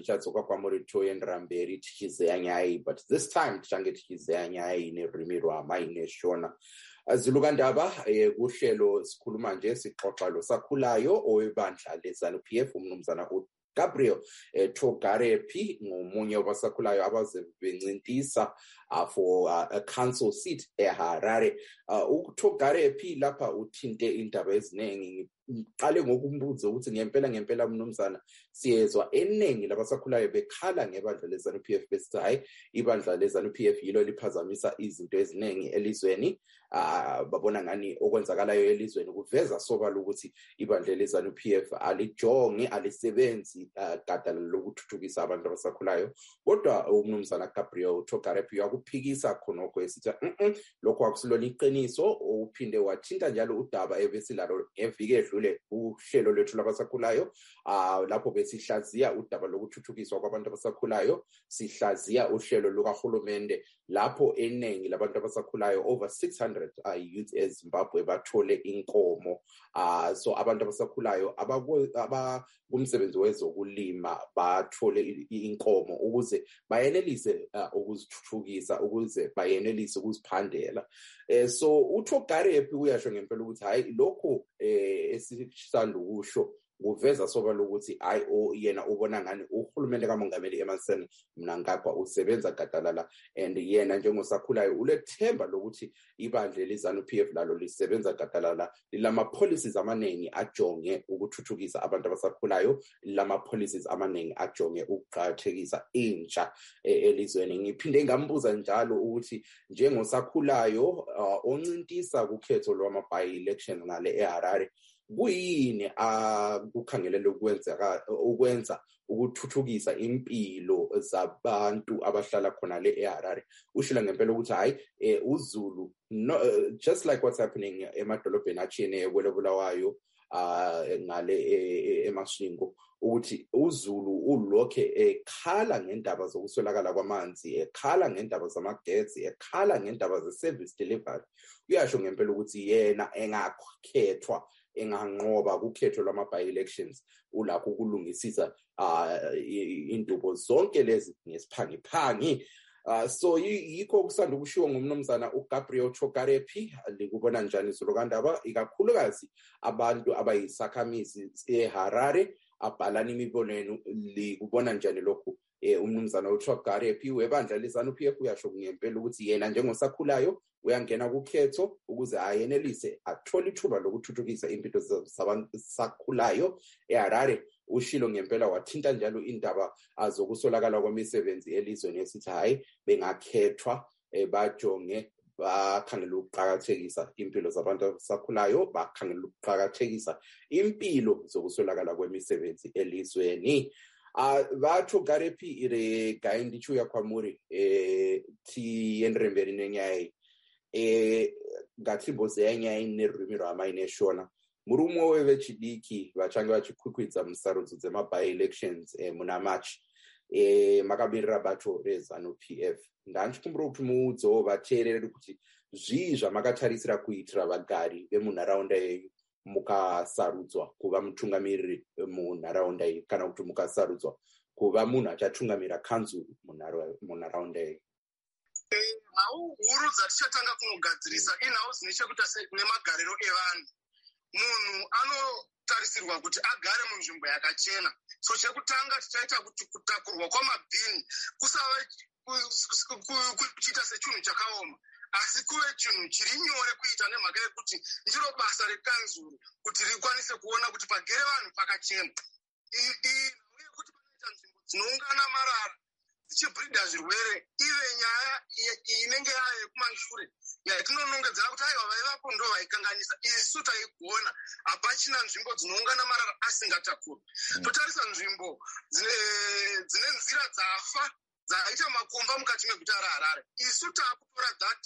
this time, Zulugandaba, Gushelo, Skulumanje, Sikopalo, Sakulayo, Oebanja, ZANU-PF, Umnumzana Gabriel Togarepi ngomunye wabasakulayo abazebencintiswa for a council seat eHarare. uTogarepi lapha uthinte indaba eziningi. Qale ngokumbuza ukuthi ngempela mnumzana siyezwa eningi labasakhulayo bekhala ngebandla leZANU-PF besithi hayi ibandla leZANU-PF yilo liphazamisa izinto eziningi elizweni. Babona ngani okwenzakalayo elizweni kuveza sobala ukuthi ibandla leZANU-PF alijongi alisebenzi gadala lokuthuthukisa abantu abasakhulayo. Kodwa umnumzana Gabriel Togarepi yakuphikisa khonokho esithi lokho akusilona iqiniso. Uphinde wathinta njalo udaba ebesilalo ngeviki edlule uhlelo lwethu labasakhulayo lapho besihlaziya udaba lokuthuthukiswa kwabantu abasakhulayo, sihlaziya uhlelo lukahulumende lapho eningi labantu abasakhulayo over 600 youth eZimbabwe bathole inkomo. So abantu abasakhulayo abakumsebenzi wezokulima bathole inkomo ukuze bayenelise ukuzithuthukisa, ukuze bayenelise ukuziphandela. So uTogarepi uyasho ngempela ukuthi hayi lokho esisanda ukusho kuveza sobala ukuthi hayi yena ubona ngani uhulumende kaMongameli Emmerson Mnangagwa usebenza gadalala, and yena njengosakhulayo ulethemba lokuthi ibandla leZANU-PF lalo lisebenza gadalala, lilama policies amaningi ajonge ukuthuthukisa abantu abasakhulayo, lama policies amaningi ajonge ukuqhathekisa intsha elizweni. Ngiphinde ngambuza njalo ukuthi njengosakhulayo oncintisa kukhetho lwama by election ngale eHarare, kuyini akukhangelele ukwenza ukuthuthukisa impilo zabantu abahlala khona le eHarare? Ushila ngempela ukuthi hayi uZulu, just like what's happening emadolobheni atshiyeneyo kweleBulawayo ngale eMashingo, ukuthi uZulu ulokhe ekhala ngendaba zokuswelakala kwamanzi, ekhala ngendaba zamagetsi, ekhala ngendaba ze-service delivery. Uyasho ngempela ukuthi yena engakhethwa, enganqoba kukhetho lwama by-elections ulapho ukulungisisa indubo zonke lezi ngesiphangiphangi. So yikho kusanda ukushiwo ngumnumzana uGabriel Chokarepi likubona njani Zulukandaba ikakhulukazi abantu abayisakhamizi eHarare abhalana imibono yenu likubona njani lokhu umnumzana uChokarepi webandla leZANU-PF uyasho ngempela ukuthi yena njengosakhulayo uyangena kukhetho ukuze ayenelise athola ithuba lokuthuthukisa impilo zabantu sakhulayo eHarare. Ushilo ngempela wathinta njalo indaba azokusolakala kwemisebenzi elizweni esithi hayi bengakhethwa bajonge bakhangela ukuqhakathekisa impilo zabantu abasakhulayo, bakhangela ukuqhakathekisa impilo zokusolakala kwemisebenzi elizweni. Batho Garepi ire gaindi chuya kwa muri ti enremberi nenyai gatriboze yenyai nerumiro amaine shona murumo wewe chidiki vachange vachikwikwiza musarudzo dzema-by-elections muna March makabirira bato reZANU-PF. Ndanchikumbira kuti muudzewo vateereri kuti zvii zvamakatarisira kuitira vagari vemunharaunda yenyu mukasarudzwa kuva mutungamiriri munharaunda iyi kana kuti mukasarudzwa kuva munhu achatungamira kanzuru munharaunda yenyu? Nhau huru dzatichatanga kunogadzirisa inhau dzine chekuita nemagariro evanhu. Munhu anotarisirwa kuti agare munzvimbo yakachena. So chekutanga tichaita kuti kutakurwa kwamabhini kusava kuchiita sechinhu chakaoma, asi kuve chinhu chiri nyore kuita nemhaka yekuti ndiro basa rekanzuru kuti rikwanise kuona kuti pagere vanhu pakachena. Uye kuti panoita nzvimbo dzinoungana marara dzichibhridha zvirwere ive nyaya inenge yayo yekumashure yatinonongedzera kuti aiwa vaivapo ndo vaikanganisa. Isu taigona hapachina nzvimbo dzinoungana marara asingatakurwa. Totarisa nzvimbo dzine nzira dzafa dzaita makomba mukati meguta raHarare. Isu taakutora that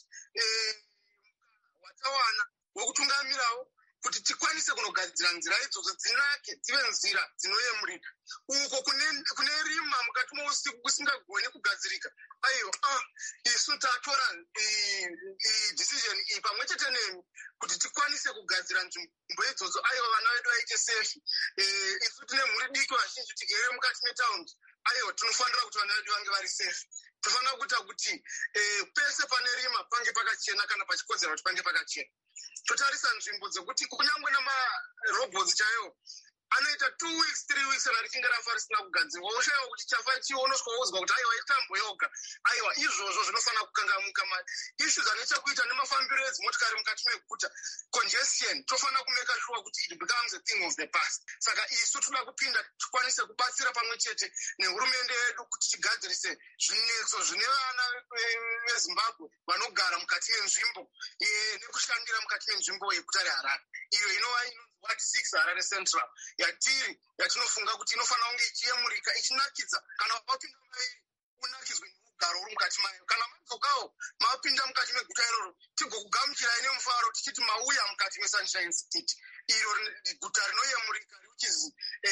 watawana wokutungamirawo kuti tikwanise kunogadzira nzira idzodzo dzinake dzive nzira dzinoyemurika. Uko kune rima mukati mousiku kusingagoni kugadzirika, aiwa isu tatora decision iyi pamwe chete nemi kuti tikwanise kugadzira nzvimbo idzodzo. Aiwa vana vedu vaite safe. Isu tine mhuri diki vazhinji tigere mukati metaundi. Aiwa tinofanira kuti vana vedu vange vari safe. Tofanira kuita kuti pese pane rima pange pakachena kana pachikodzera kuti pange pakachena. Totarisa nzvimbo dzekuti kunyangwe namarobotsi chaiwo anoita 2 weeks 3 weeks kana richinge rafa risina kugadzirwa. Ushayiwa kuti chafa chionoswa wozwa kuti aiwa itambo yoga. Aiwa izvozvo zvinofanira kukangamuka. Issues ane chekuita nemafambiro edzimotokari mukati meguta, congestion, tofanira kumeka sure kuti it becomes a thing of the past. Saka isu toda kupinda tikwanise kubatsira pamwe chete nehurumende yedu kuti tigadzirise zvinetso zvine vana veZimbabwe vanogara mukati menzvimbo nekushandira mukati menzvimbo yeguta reHarare iyo inova Ward 6 Harare Central yatiri yatinofunga kuti inofanira kunge ichiyemurika ichinakidza. Kana wapinda mairi unakidzwe neugaro uri mukati mayo. Kana madzokawo mapinda mukati meguta iroro tigokugamuchirai nemufaro tichiti mauya mukati meSunshine City, iro guta rinoyemurika richizi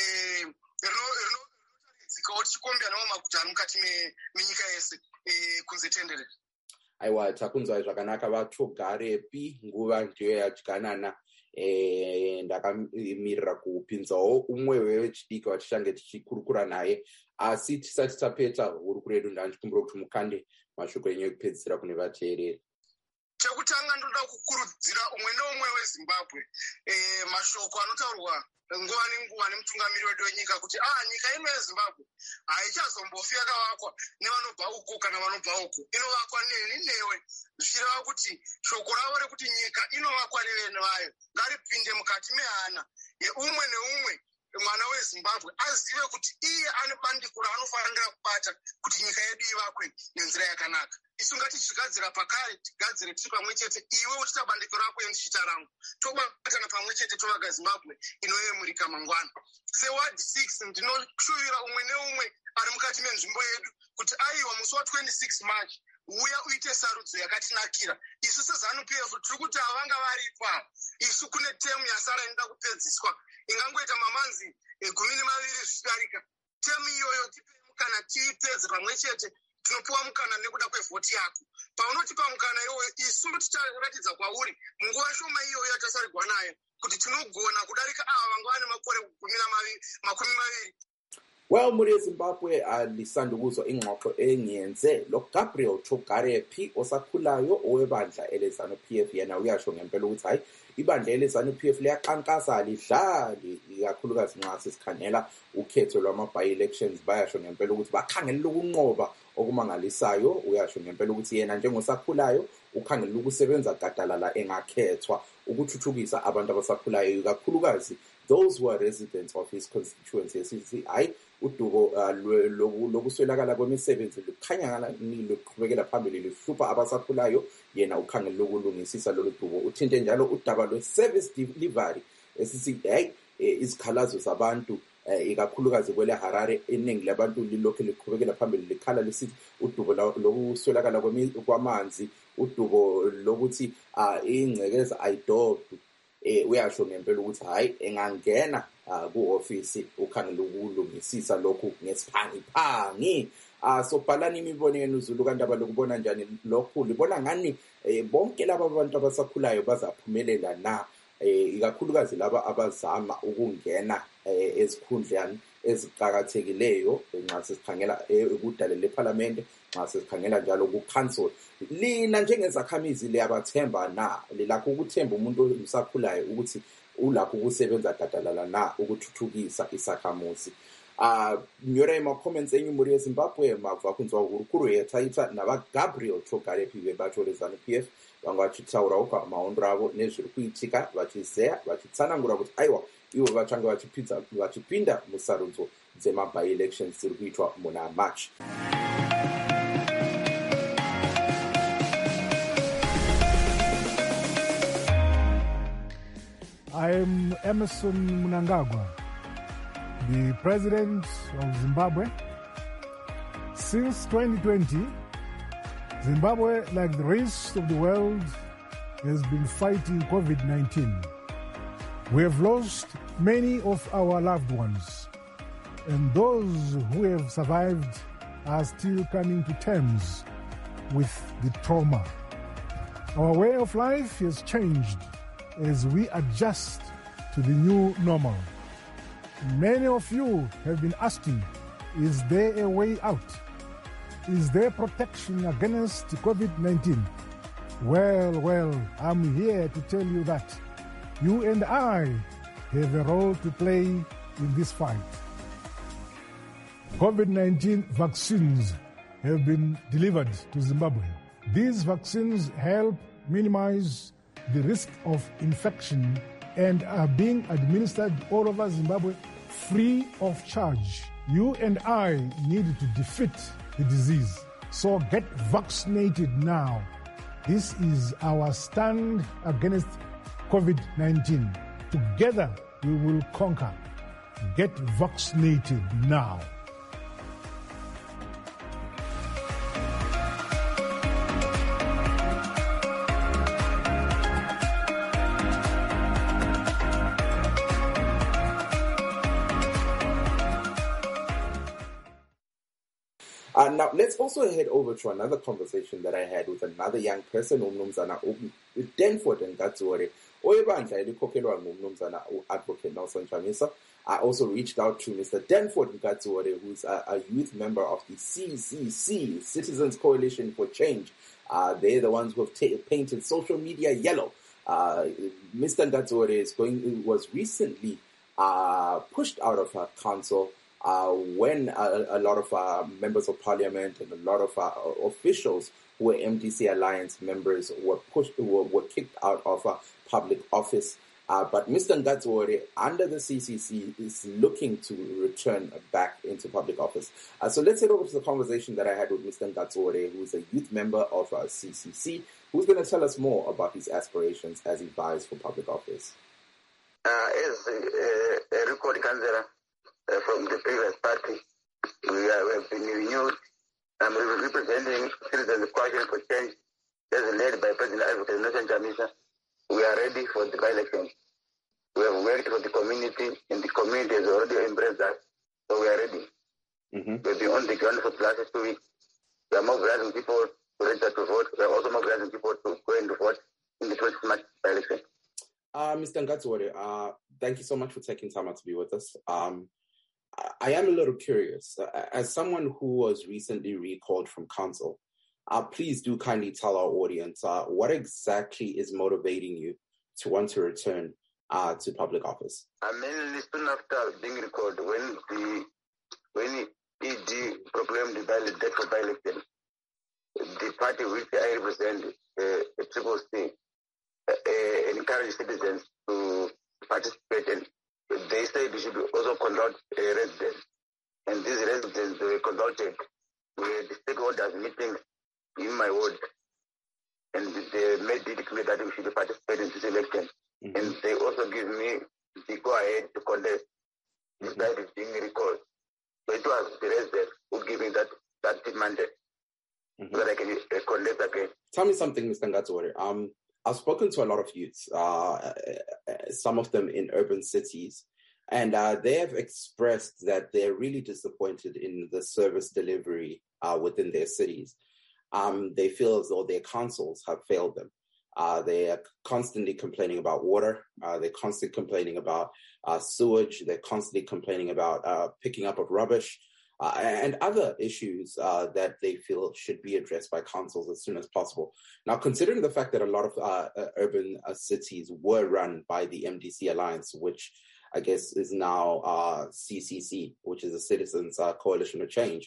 rinotaridzikawo tichikombea nawo maguta ari mukati menyika yese kunze tenderere. Aiwa, takunzwa zvakanaka Batho Garepi, nguva ndiyo yadyanana. Ndakamirira kupinzawo umwe wechidiki watichange tichikurukura naye, asi tisati tapeta hurukuro yedu ndanchikumbira kuti mukande mashoko enyu ekupedzisira kune vateereri. Chekutanga ndoda kukurudzira umwe neumwe weZimbabwe mashoko anotaurwa nguva nenguva nemutungamiri wedu wenyika kuti nyika ino yeZimbabwe haichazombofi yakavakwa nevanobva uko kana vanobva uko, inovakwa newe. Zvichireva kuti shoko ravo rekuti nyika inovakwa nevene vayo ngaripinde mukati mehana yeumwe neumwe mwana weZimbabwe azive kuti iye ane bandiko raanofanira kubata kuti nyika yedu ivakwe nenzira yakanaka. Isu ngatichigadzira pakare tigadzire tiri pamwe chete, iwe uchita bandiko rako yendichita rangu, tobatana pamwe chete tovaka Zimbabwe inoyemurika mangwana. SeWard 6 ndinoshuvira umwe neumwe ari mukati menzvimbo yedu kuti aiwa musi wa26 March uya uite sarudzo yakatinakira. Isu seZANU-PF tiri kuti havanga varipa. Isu kune temu yasara inoda kupedziswa ingangoita mamanzi 12 zvichidarika. Temu iyoyo tipe mukana tiipedze pamwe chete, tinopiwa mukana nekuda kwevhoti yako. Paunotipa mukana iwoyo isu ticharatidza kwauri munguva shoma iyoyo yatasarigwa nayo kuti tinogona kudarika ava vanga vane makore 12. Well, Muri Zimbabwe lisanda ukuzwa ingxoxo engiyenze lo Gabriel Chogarepi osakhulayo owebandla elezanu PF yena uyasho ngempela ukuthi hayi ibandla elezanu PF liyaqankasa lidlali ikakhulukazi nxa sisikhangela ukhetho lwama-by-elections bayasho ngempela ukuthi bakhangelela ukunqoba okumangalisayo. Uyasho ngempela ukuthi yena njengosakhulayo ukhangelela ukusebenza gadalala engakhethwa ukuthuthukisa abantu abasakhulayo ikakhulukazi those who are residents of his constituency. Esithi hayi udubo lokuswelakala kwemisebenzi lukhanya luqhubekela phambili luhlupha abasakhulayo, yena ukhangelela ukulungisisa lolu dubo. Uthinte njalo udaba lwe-service delivery esithi hayi izikhalazo zabantu ikakhulukazi kwele Harare iningi labantu lilokhu liqhubekela phambili likhala lisithi udubo lokuswelakala kwamanzi, udubo lokuthi ingcekeza ayidobhi. Uyasho ngempela ukuthi hayi engangena ku-ofisi ukhangela ukulungisisa lokhu ngesiphangiphangi. So bhalani imibono yenu Zulu kandaba lokubona njani lokhu, libona ngani bonke laba abantu abasakhulayo bazaphumelela na, ikakhulukazi laba abazama ukungena ezikhundleni eziqhakathekileyo nxa sesikhangela ukudalele eParliament, nxa sesikhangela njalo ku-council. Lina njengezakhamizi liyabathemba na, lilakho ukuthemba umuntu osakhulayo ukuthi ulakho ukusebenza gadalala na ukuthuthukisa isakhamuzi? Nyora ema-comments enyu Muri Zimbabwe mava kunzwa hurukuru yetaita nava Gabriel Chogarepi vebacho rezanu PF vanga vachitaura uka maondo avo nezviri kuitika vachizeya vachitsanangura kuti aiwa ivo vachange vachipinda musarudzo dzema-by-elections dziri kuitwa muna March. I'm Emerson Mnangagwa, the President of Zimbabwe. Since 2020, Zimbabwe, like the rest of the world, has been fighting COVID-19. We have lost many of our loved ones, and those who have survived are still coming to terms with the trauma. Our way of life has changed as we adjust to the new normal. Many of you have been asking, is there a way out? Is there protection against COVID-19? Well, I'm here to tell you that you and I have a role to play in this fight. COVID-19 vaccines have been delivered to Zimbabwe. These vaccines help minimize the risk of infection and are being administered all over Zimbabwe free of charge. You and I need to defeat the disease, so get vaccinated now. This is our stand against COVID-19. Together we will conquer. Get vaccinated now. Now, let's also head over to another conversation that I had with another young person, uMnumzana Denford Ngatsore. Oyebandla elikhokhelwa nguMnumzana Advocate Nelson Chamisa. I also reached out to Mr. Denford Ngatsore, who's a youth member of the CCC, Citizens Coalition for Change. They're the ones who have painted social media yellow. Mr. Ngatsore was recently pushed out of her council when a lot of members of parliament and a lot of officials who were MDC Alliance members were kicked out of public office. But Mr. Ngatsore, under the CCC, is looking to return back into public office. So let's head over to the conversation that I had with Mr. Ngatsore, who's a youth member of CCC, who's going to tell us more about his aspirations as he vies for public office. As a record councillor from the previous party, we have been renewed. I'm representing Citizens Coalition for Change, as led by President Advocate Nelson Chamisa. We are ready for the by-election. We have worked for the community, and the community has already embraced us, so we are ready. We've been on the ground for the last 2 weeks. We are mobilizing people to register to vote. We are also mobilizing people to go and vote in the 20th March by-election. Mr. Ngatsore, thank you so much for taking time out to be with us. I am a little curious. As someone who was recently recalled from council, please do kindly tell our audience what exactly is motivating you to want to return to public office. Mainly soon after being recalled, when ED proclaimed the death for by-election, the party which I represent, Triple C, encouraged citizens to participate, and they said they should also conduct residents. And these residents, they were conducted with the stakeholders meetings in my ward, and they made it clear that we should participate in this election. Mm-hmm. And they also give me the go-ahead to contest, despite it being recalled. So it was the residents who gave me that mandate, so that I can contest again. Tell me something, Mr. Ngatsore. I've spoken to a lot of youths, some of them in urban cities, and they have expressed that they're really disappointed in the service delivery within their cities. They feel as though their councils have failed them. They are constantly complaining about water. They're constantly complaining about sewage. They're constantly complaining about picking up of rubbish and other issues that they feel should be addressed by councils as soon as possible. Now, considering the fact that a lot of urban cities were run by the MDC Alliance, which I guess is now CCC, which is the Citizens Coalition of Change,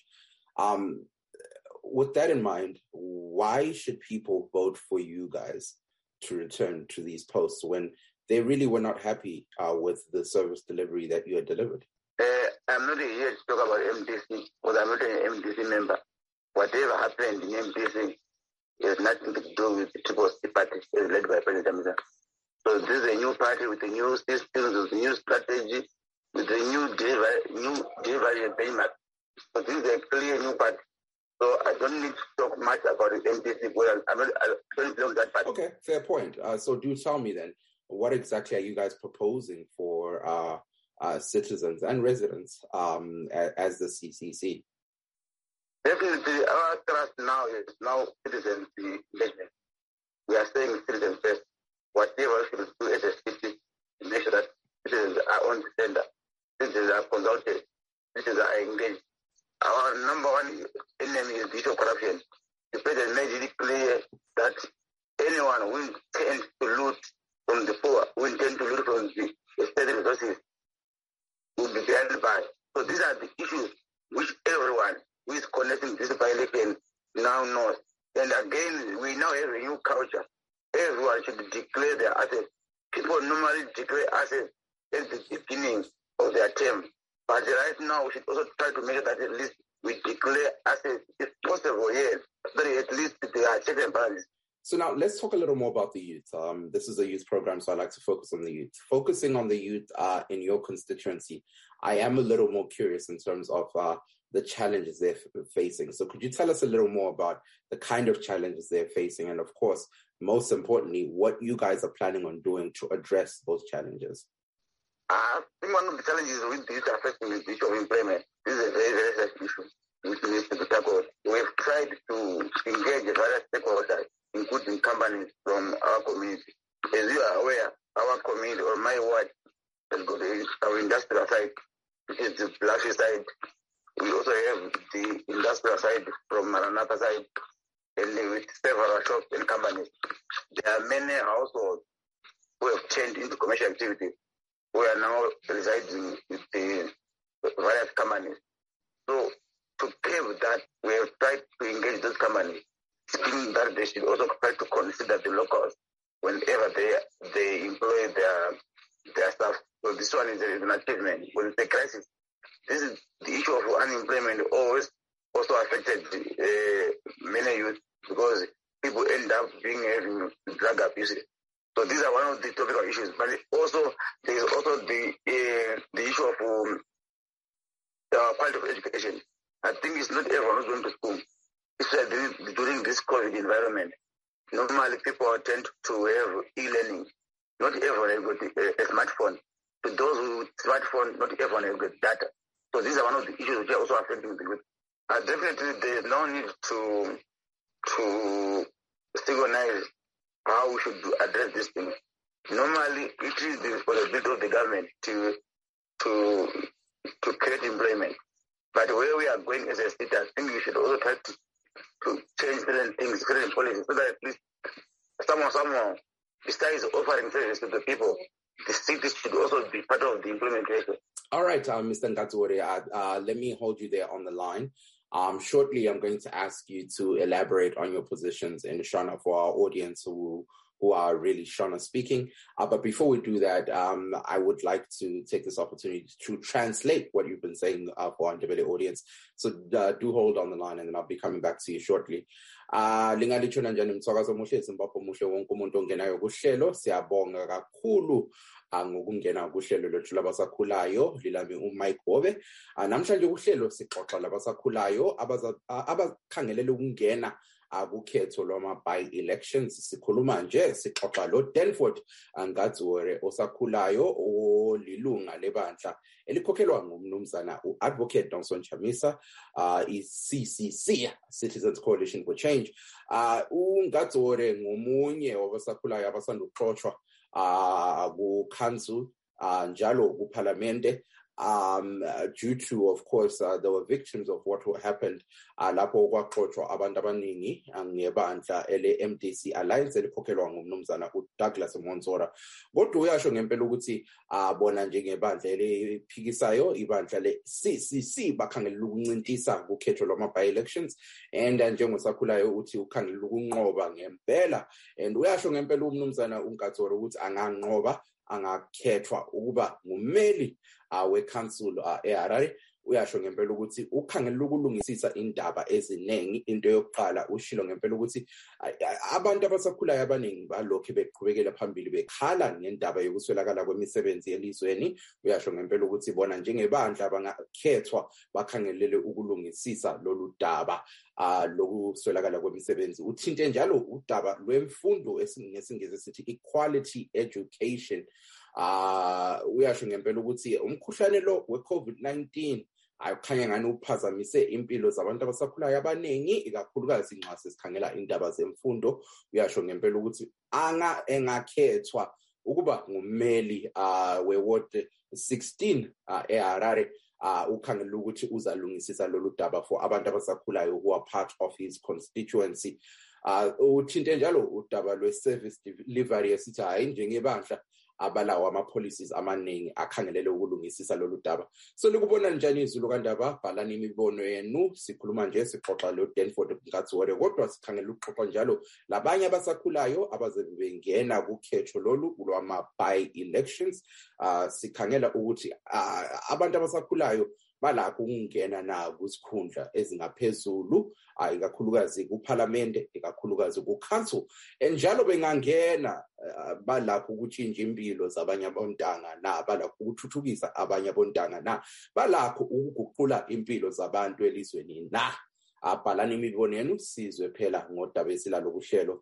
with that in mind, why should people vote for you guys to return to these posts when they really were not happy with the service delivery that you had delivered? I'm not here to talk about MDC, because I'm not an MDC member. Whatever happened in MDC has nothing to do with the Triple C party led by President Hamza. So this is a new party with a new systems, with a new strategy, with a new delivery and benchmark. So this is a clear new party. So I don't need to talk much about the MDC, because I don't belong to that party. Okay, fair point. So do tell me then, what exactly are you guys proposing for citizens and residents as the CCC? Definitely, our trust now is citizens engagement. We are saying citizens first. Whatever we should do as a city, to make sure that citizens are on the tender, citizens are consulted, citizens are engaged. Our number one enemy is the issue of corruption. The president made it clear that anyone who intends to loot from the poor, who intends to loot from the state resources, will be held by. So these are the issues which everyone who is connecting this by-election now knows. And again, we now have a new culture. Everyone should declare their assets. People normally declare assets at the beginning of their term. But right now, we should also try to make sure that at least we declare assets, if possible, yes, but at least they are checks and balances. So now let's talk a little more about the youth. This is a youth program, so I like to focus on the youth. Focusing on the youth in your constituency, I am a little more curious in terms of the challenges they're facing. So could you tell us a little more about the kind of challenges they're facing, and of course, most importantly, what you guys are planning on doing to address those challenges? I think one of the challenges with the youth affecting is the issue of employment. This is a very, very serious issue which needs to be tackled. We've tried to engage various stakeholders, including companies from our community. As you are aware, our community or my ward has got our industrial side, which is the Blackfish side. We also have the industrial side from Maranatha side, and with several shops and companies. There are many households who have changed into commercial activity, who are now residing with the various companies. So to curb that, we have tried to engage those companies, thinking that they should also try to consider the locals whenever they employ their staff. So this one is an achievement. When it's a crisis, this is the issue of unemployment always also affected many youth, because people end up having drug abuse. So these are one of the topical issues. But also there is also the issue of quality of education. I think it's not everyone who's going to school. Especially during this COVID environment, normally people tend to have e-learning. Not everyone has got a smartphone. To those with smartphone, not everyone has got data. So these are one of the issues which are also affecting the youth. Definitely, there is no need to recognize how we should address this thing. Normally, it is the responsibility of the government to to create employment. But where we are going as a state, I think we should also try to change certain things, certain policies, so that at least someone, besides offering services to the people, the cities should also be part of the implementation. All right, Mr. Nkatsure, let me hold you there on the line. Shortly, I'm going to ask you to elaborate on your positions in Shona for our audience who are really Shona speaking. But before we do that, I would like to take this opportunity to translate what you've been saying for our Ndebele audience. So do hold on the line, and then I'll be coming back to you shortly. Lingalithona njani mthwakazo omuhle eZimbabwe omuhle wonke umuntu ongenayo kuhlelo siyabonga kakhulu ngokungena kuhlelo lwethu labasakhulayo lilami uMike Hobe. Namhlanje kuhlelo sixoxa labasakhulayo abakhangelele ukungena kukhetho lwama-by-elections. Sikhuluma nje sixoxa lo Danford Nkatsure osakhulayo olilunga lebandla elikhokhelwa ngumnumzana u-Advocate Donson Chamisa, i-CCC, Citizens Coalition for Change. uNkatsure ngomunye wabasakhulayo abasanda ukuxoxwa ku-council njalo ku-parliamente, due to, of course, there were victims of what happened lapho kwaxoxwa abantu abaningi ngebandla ele-MDC Alliance elikhokhelwa ngumnumzana uDouglas Monsora. Kodwa uyasho ngempela ukuthi bona njengebandla eliphikisayo, ibandla le-CCC bakhangelela ukuncintisa kukhetho lwama-by-elections, and njengosakhulayo uthi ukhangelela ukunqoba ngempela, and uyasho ngempela umnumzana uNkatsure ukuthi anganqoba, angakhethwa ukuba ngumeli we-council eHarare. Uyasho ngempela ukuthi ukhangelela ukulungisisa indaba eziningi. Into yokuqala ushilo ngempela ukuthi abantu abasakhulayo abaningi balokho beqhubekela phambili bekhala ngendaba yokuswelakala kwemisebenzi elizweni. Uyasho ngempela ukuthi bona njengebandla bangakhethwa bakhangelele ukulungisisa lolu daba lokuswelakala kwemisebenzi. Uthinte njalo udaba lwemfundo ngesingisi sithi equality education. Uyasho ngempela ukuthi umkhuhlane lo we-COVID-19 akukhanya ngani uphazamise impilo zabantu abasakhulayo abaningi, ikakhulukazi nxa sesikhangela indaba zemfundo. Uyasho ngempela ukuthi engakhethwa ukuba ngumeli we-ward 16 eHarare, ukhangelela ukuthi uzalungisisa lolu daba for abantu abasakhulayo who are part of his constituency. Uthinte njalo udaba lwe-service delivery esithi hayi njengebandla abalawo ama-policies amaningi akhangelele ukulungisisa lolu daba. So likubona njani izulu kandaba? Bhalani imibono yenu. Sikhuluma nje sixoxa lo Danford Nkatsure, kodwa sikhangela ukuxoxa njalo labanye abasakhulayo abazobe bengena kukhetho lolu lwama-by-elections. Sikhangela ukuthi abantu abasakhulayo balakho ukungena na kuzikhundla ezingaphezulu, ikakhulukazi kuParliamente, ikakhulukazi ku-council, njalo bengangena balakho ukutshintsha impilo zabanye abontanga na, balakho ukuthuthukisa abanye abontanga na, balakho ukuguqula impilo zabantu elizweni na. Abhalani imibono yenu sizwe phela ngodaba esilalo kuhlelo.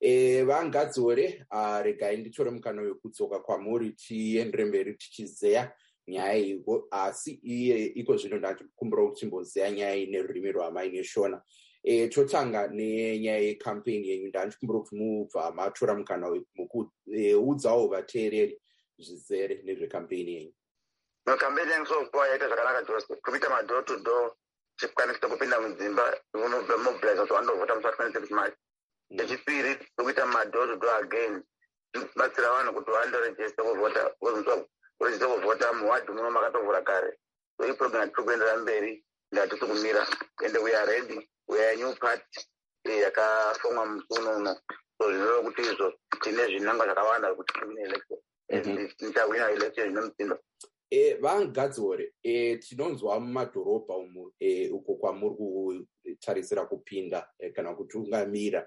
Bangatsure regayi ndithole mkano yokutsoka kwa Moriti Endremberi Tichizea nyaya asi iko zvino ndakumbura kuti mboziya nyaya ine rurimi rwamai neshona totanga nenyaya yecampaign yenyu. Ndandikumbura kuti mubva matora mukana mukuudzawo vateereri zvizere nezvecampaign yenyu. Campaign yangu kwa yaita zvakanaka chose kupita ma-door to door chikwanisa kupinda mudzimba mobilize kuti vandovhota musi March. Chechipiri kuita ma-door to door again batsira vanhu kuti vandoregister kuvhota kuregister kuvhota muwadi muno makatovhura kare. So iyi program tiri kuendera mberi ndatisi kumira, and we are ready. We are a new party yakafomwa musi unono. So zvinova kuti izvo tine zvinangwa zvakawanda kuti tiwine election. Tichawina election inomutsindo. Vangadzore tinonzwa mumadhorobha umo uko kwamuri kutarisira kupinda kana kutungamira,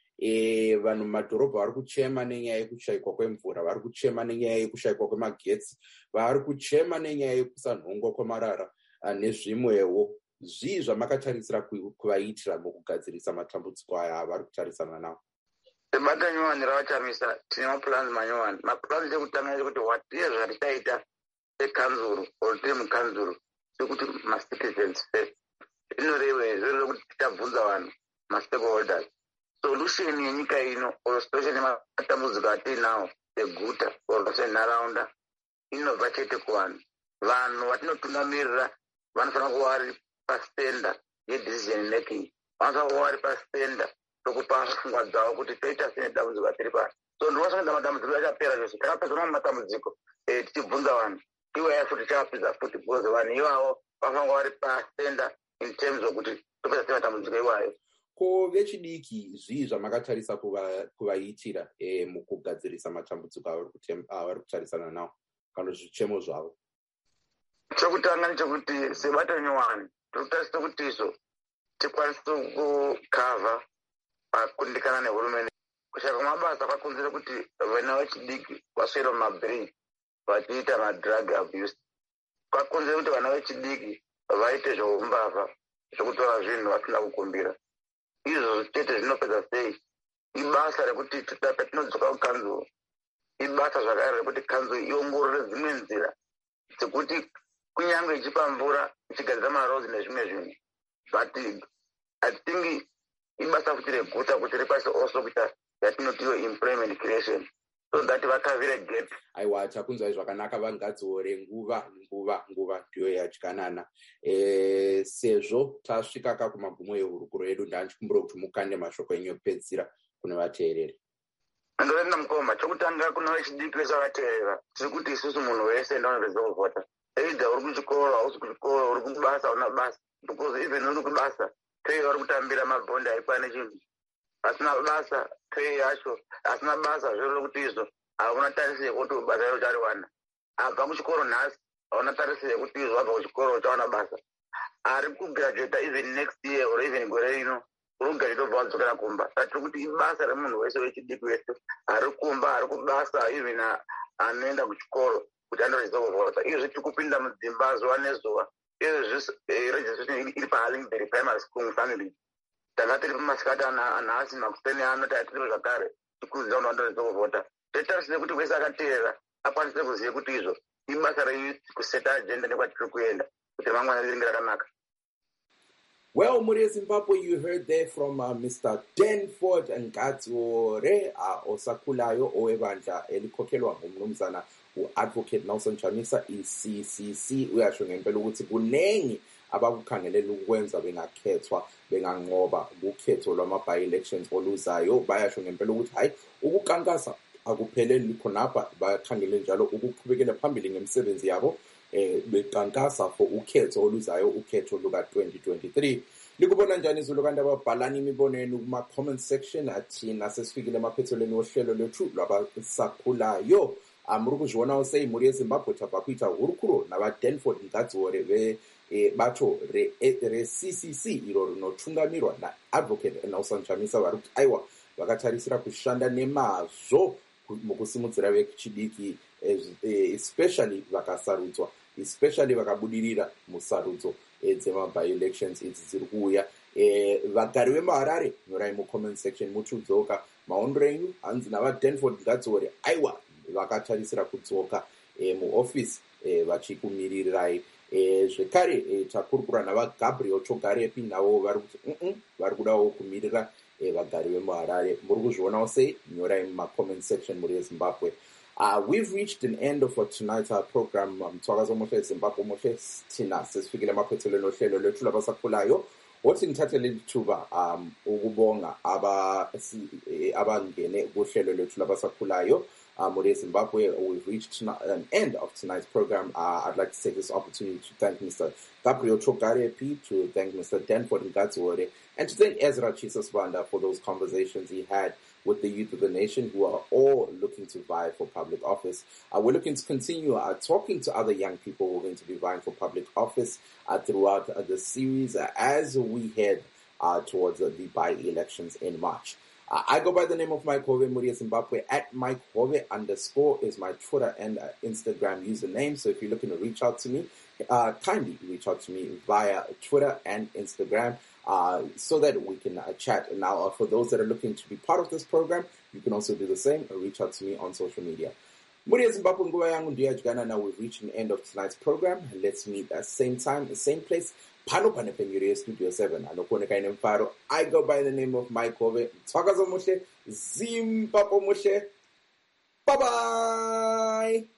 vanhu mumadhorobha vari kuchema nenyaya yekushayikwa kwemvura, vari kuchema nenyaya yekushayikwa kwemagetsi, vari kuchema nenyaya yekusanhongwa kwamarara nezvimwewo. Zvii zvamakatarisira kuvaitira mukugadzirisa matambudziko aya vari kutarisana nawo? Bata nyowani ravachamisa tine maplans manyowani. Maplans ekutanga ekuti watiye zvatichaita ekanzuru or tiri mukanzuru sekuti ma-citizens first. Inorewe zviro kuti tichabvunza vanhu ma-stakeholders solution yenyika ino or solution yematambudziko atinawo eguta or senharaunda inobva chete kuvanhu. vanhu vatinotungamirira vanofanira kuva vari pastenda yedecision making, vanofanira kuva vari pastenda tokupa pfungwa dzavo kuti toita sei dambudziko tiri pano. So ndinosunga matambudziko achapera zvese, takapedza mamwe matambudziko tichibvunza vanhu iwaya futi chakapedza futi because vanhu ivavo vanofanira kuva vari pastenda in terms okuti topedza sei matambudziko iwayo. Ko vechidiki zvii zvamakatarisa kuvaitira mukugadzirisa matambudziko avari kutarisana nawo kana zvichemo zvavo? Chokutanga ndechekuti sebato nyowani tinotarisira kuti izvo tikwanise kukavha pakundikana nehurumende. Kushaya kwamabasa kwakonzera kuti vana vechidiki vaswera mumabhiriji vachiita madrug abuse. Kwakonzera kuti vana vechidiki vaite zvoumbavha zvokutora zvinhu vasina kukumbira. Izvo chete zvinopedza sei ibasa rekuti patinodzoka kukanzuro, ibasa zvakare rekuti kanzuro iongorore dzimwe nzira dzekuti kunyange ichipa mvura ichigadzira maroads nezvimwe zvinhu. But I think ibasa futi reguta kuti rikwanise also kuita yatinoti employment creation so that vakavire gap. Aiwa, takunzwai zvakanaka vangadziore nguva ndiyo yadyanana. Sezvo tasvika kumagumo ehurukuro yedu, ndanchikumbira kuti mukande mashoko enyu ekupedzisira kune vateereri. Ndorenda mukoma, chokutanga kuna vechidiki vese vakateerera, tiri kuti isusu munhu wese ndaunopedza kuvhota. Either uri kuchikoro, hausi kuchikoro, uri kubasa, hauna basa. Because even uri kubasa, trei vari kutambira mabhondi haikwane chinhu. Asina basa, trei yacho, asina basa, zviro kuti izvo hauna tarisire kuti basa iro chariwana. Abva kuchikoro nhasi, hauna tarisire kuti izvo abva kuchikoro chawana basa. Ari kugraduate even next year or even gore rino, uri kugraduate obva wadzokera kumba. Tiri kuti ibasa remunhu wese wechidiki wese, ari kumba, ari kubasa, even anoenda kuchikoro kuti andorezovhota. Izvi tiri kupinda mudzimba zuva nezuva. Registration iri paHallingbury Primary School family. Tanga tiri pamasikati anhasi makuseni ano tatiri zvakare tikurudzira kuti vandorezovhota. Totarisire kuti wese akateerera akwanise kuziva kuti izvo ibasa reyouth kuseta agenda nekwatiri kuenda kuti mangwana ringe rakanaka. Well, Muri Zimbabwe, you heard there from Mr. Danford Ngadziore Osakulayo owebandla elikhokhelwa ngumnumzana u-Advocate Nelson Chamisa, i-CCC. Uyasho ngempela ukuthi kunengi abakukhangelela ukwenza bengakhethwa benganqoba kukhetho lwama-by-elections oluzayo. Bayasho ngempela ukuthi hayi, ukukankasa akupheleli khonapha, bakhangele njalo ukuqhubekela phambili ngemisebenzi yabo bekankasa for ukhetho oluzayo, ukhetho luka-2023. Likubona njani izulu kanti ababhalani imibono yenu kuma-comment section? Athina sesifikile emaphethelweni wohlelo lwethu lwabasakhulayo. Muri kuzviona usei Muri yeZimbabwe tabva kuita hurukuro navaDanford Ngadziore bato re-CCC iro rinotungamirwa naAdvocate Nelson Chamisa, vari kuti aiwa vakatarisira kushanda nemazvo mukusimudzira vechidiki, especially vakasarudzwa, especially vakabudirira musarudzo dzema-by-elections idzi dziri kuuya. Vagari vemuHarare, nyorai mucomment section mutudzoka maondero enyu. Hanzi navaDanford Ngadziore aiwa vakatarisira kudzoka muofisi vachikumirirai. Zvekare takurukura navaGabriel Chogarepi, navo vari kuti vari kudawo kumirira vagari vemuHarare. Muri kuzvionawo sei? Nyorai mumacomment section Muri yeZimbabwe. We've reached an end of tonight's program. Mtswakazo muhle Zimbabwe muhle, thina sesifikile emaphethelweni ohlelo lwethu lwabasakhulayo. Wothi ngithathe leli thuba ukubonga abangene kuhlelo lwethu lwabasakhulayo. Muri Zimbabwe, we've reached an end of tonight's program. I'd like to take this opportunity to thank Mr. Gabriel Chogarepi, to thank Mr. Danford Ngadziore, and to thank Ezra Chisaswanda for those conversations he had with the youth of the nation who are all looking to vie for public office. We're looking to continue talking to other young people who are going to be vying for public office throughout the series as we head towards the by-elections in March. I go by the name of Mike Hove, Muri Zimbabwe. At Mike Hove _ is my Twitter and Instagram username. So if you're looking to reach out to me, kindly reach out to me via Twitter and Instagram so that we can chat. Now, for those that are looking to be part of this program, you can also do the same or reach out to me on social media. Muri Zimbabwe, nguva yangu ndiyadykana. Now we've reached the end of tonight's program. Let's meet at the same time, the same place. Pano panepemiri Studio 7. Anokuoneka ine mfaro. I go by the name of Mike Hove. Mtswakazo muhle, Zimbabwe muhle. Bye-bye.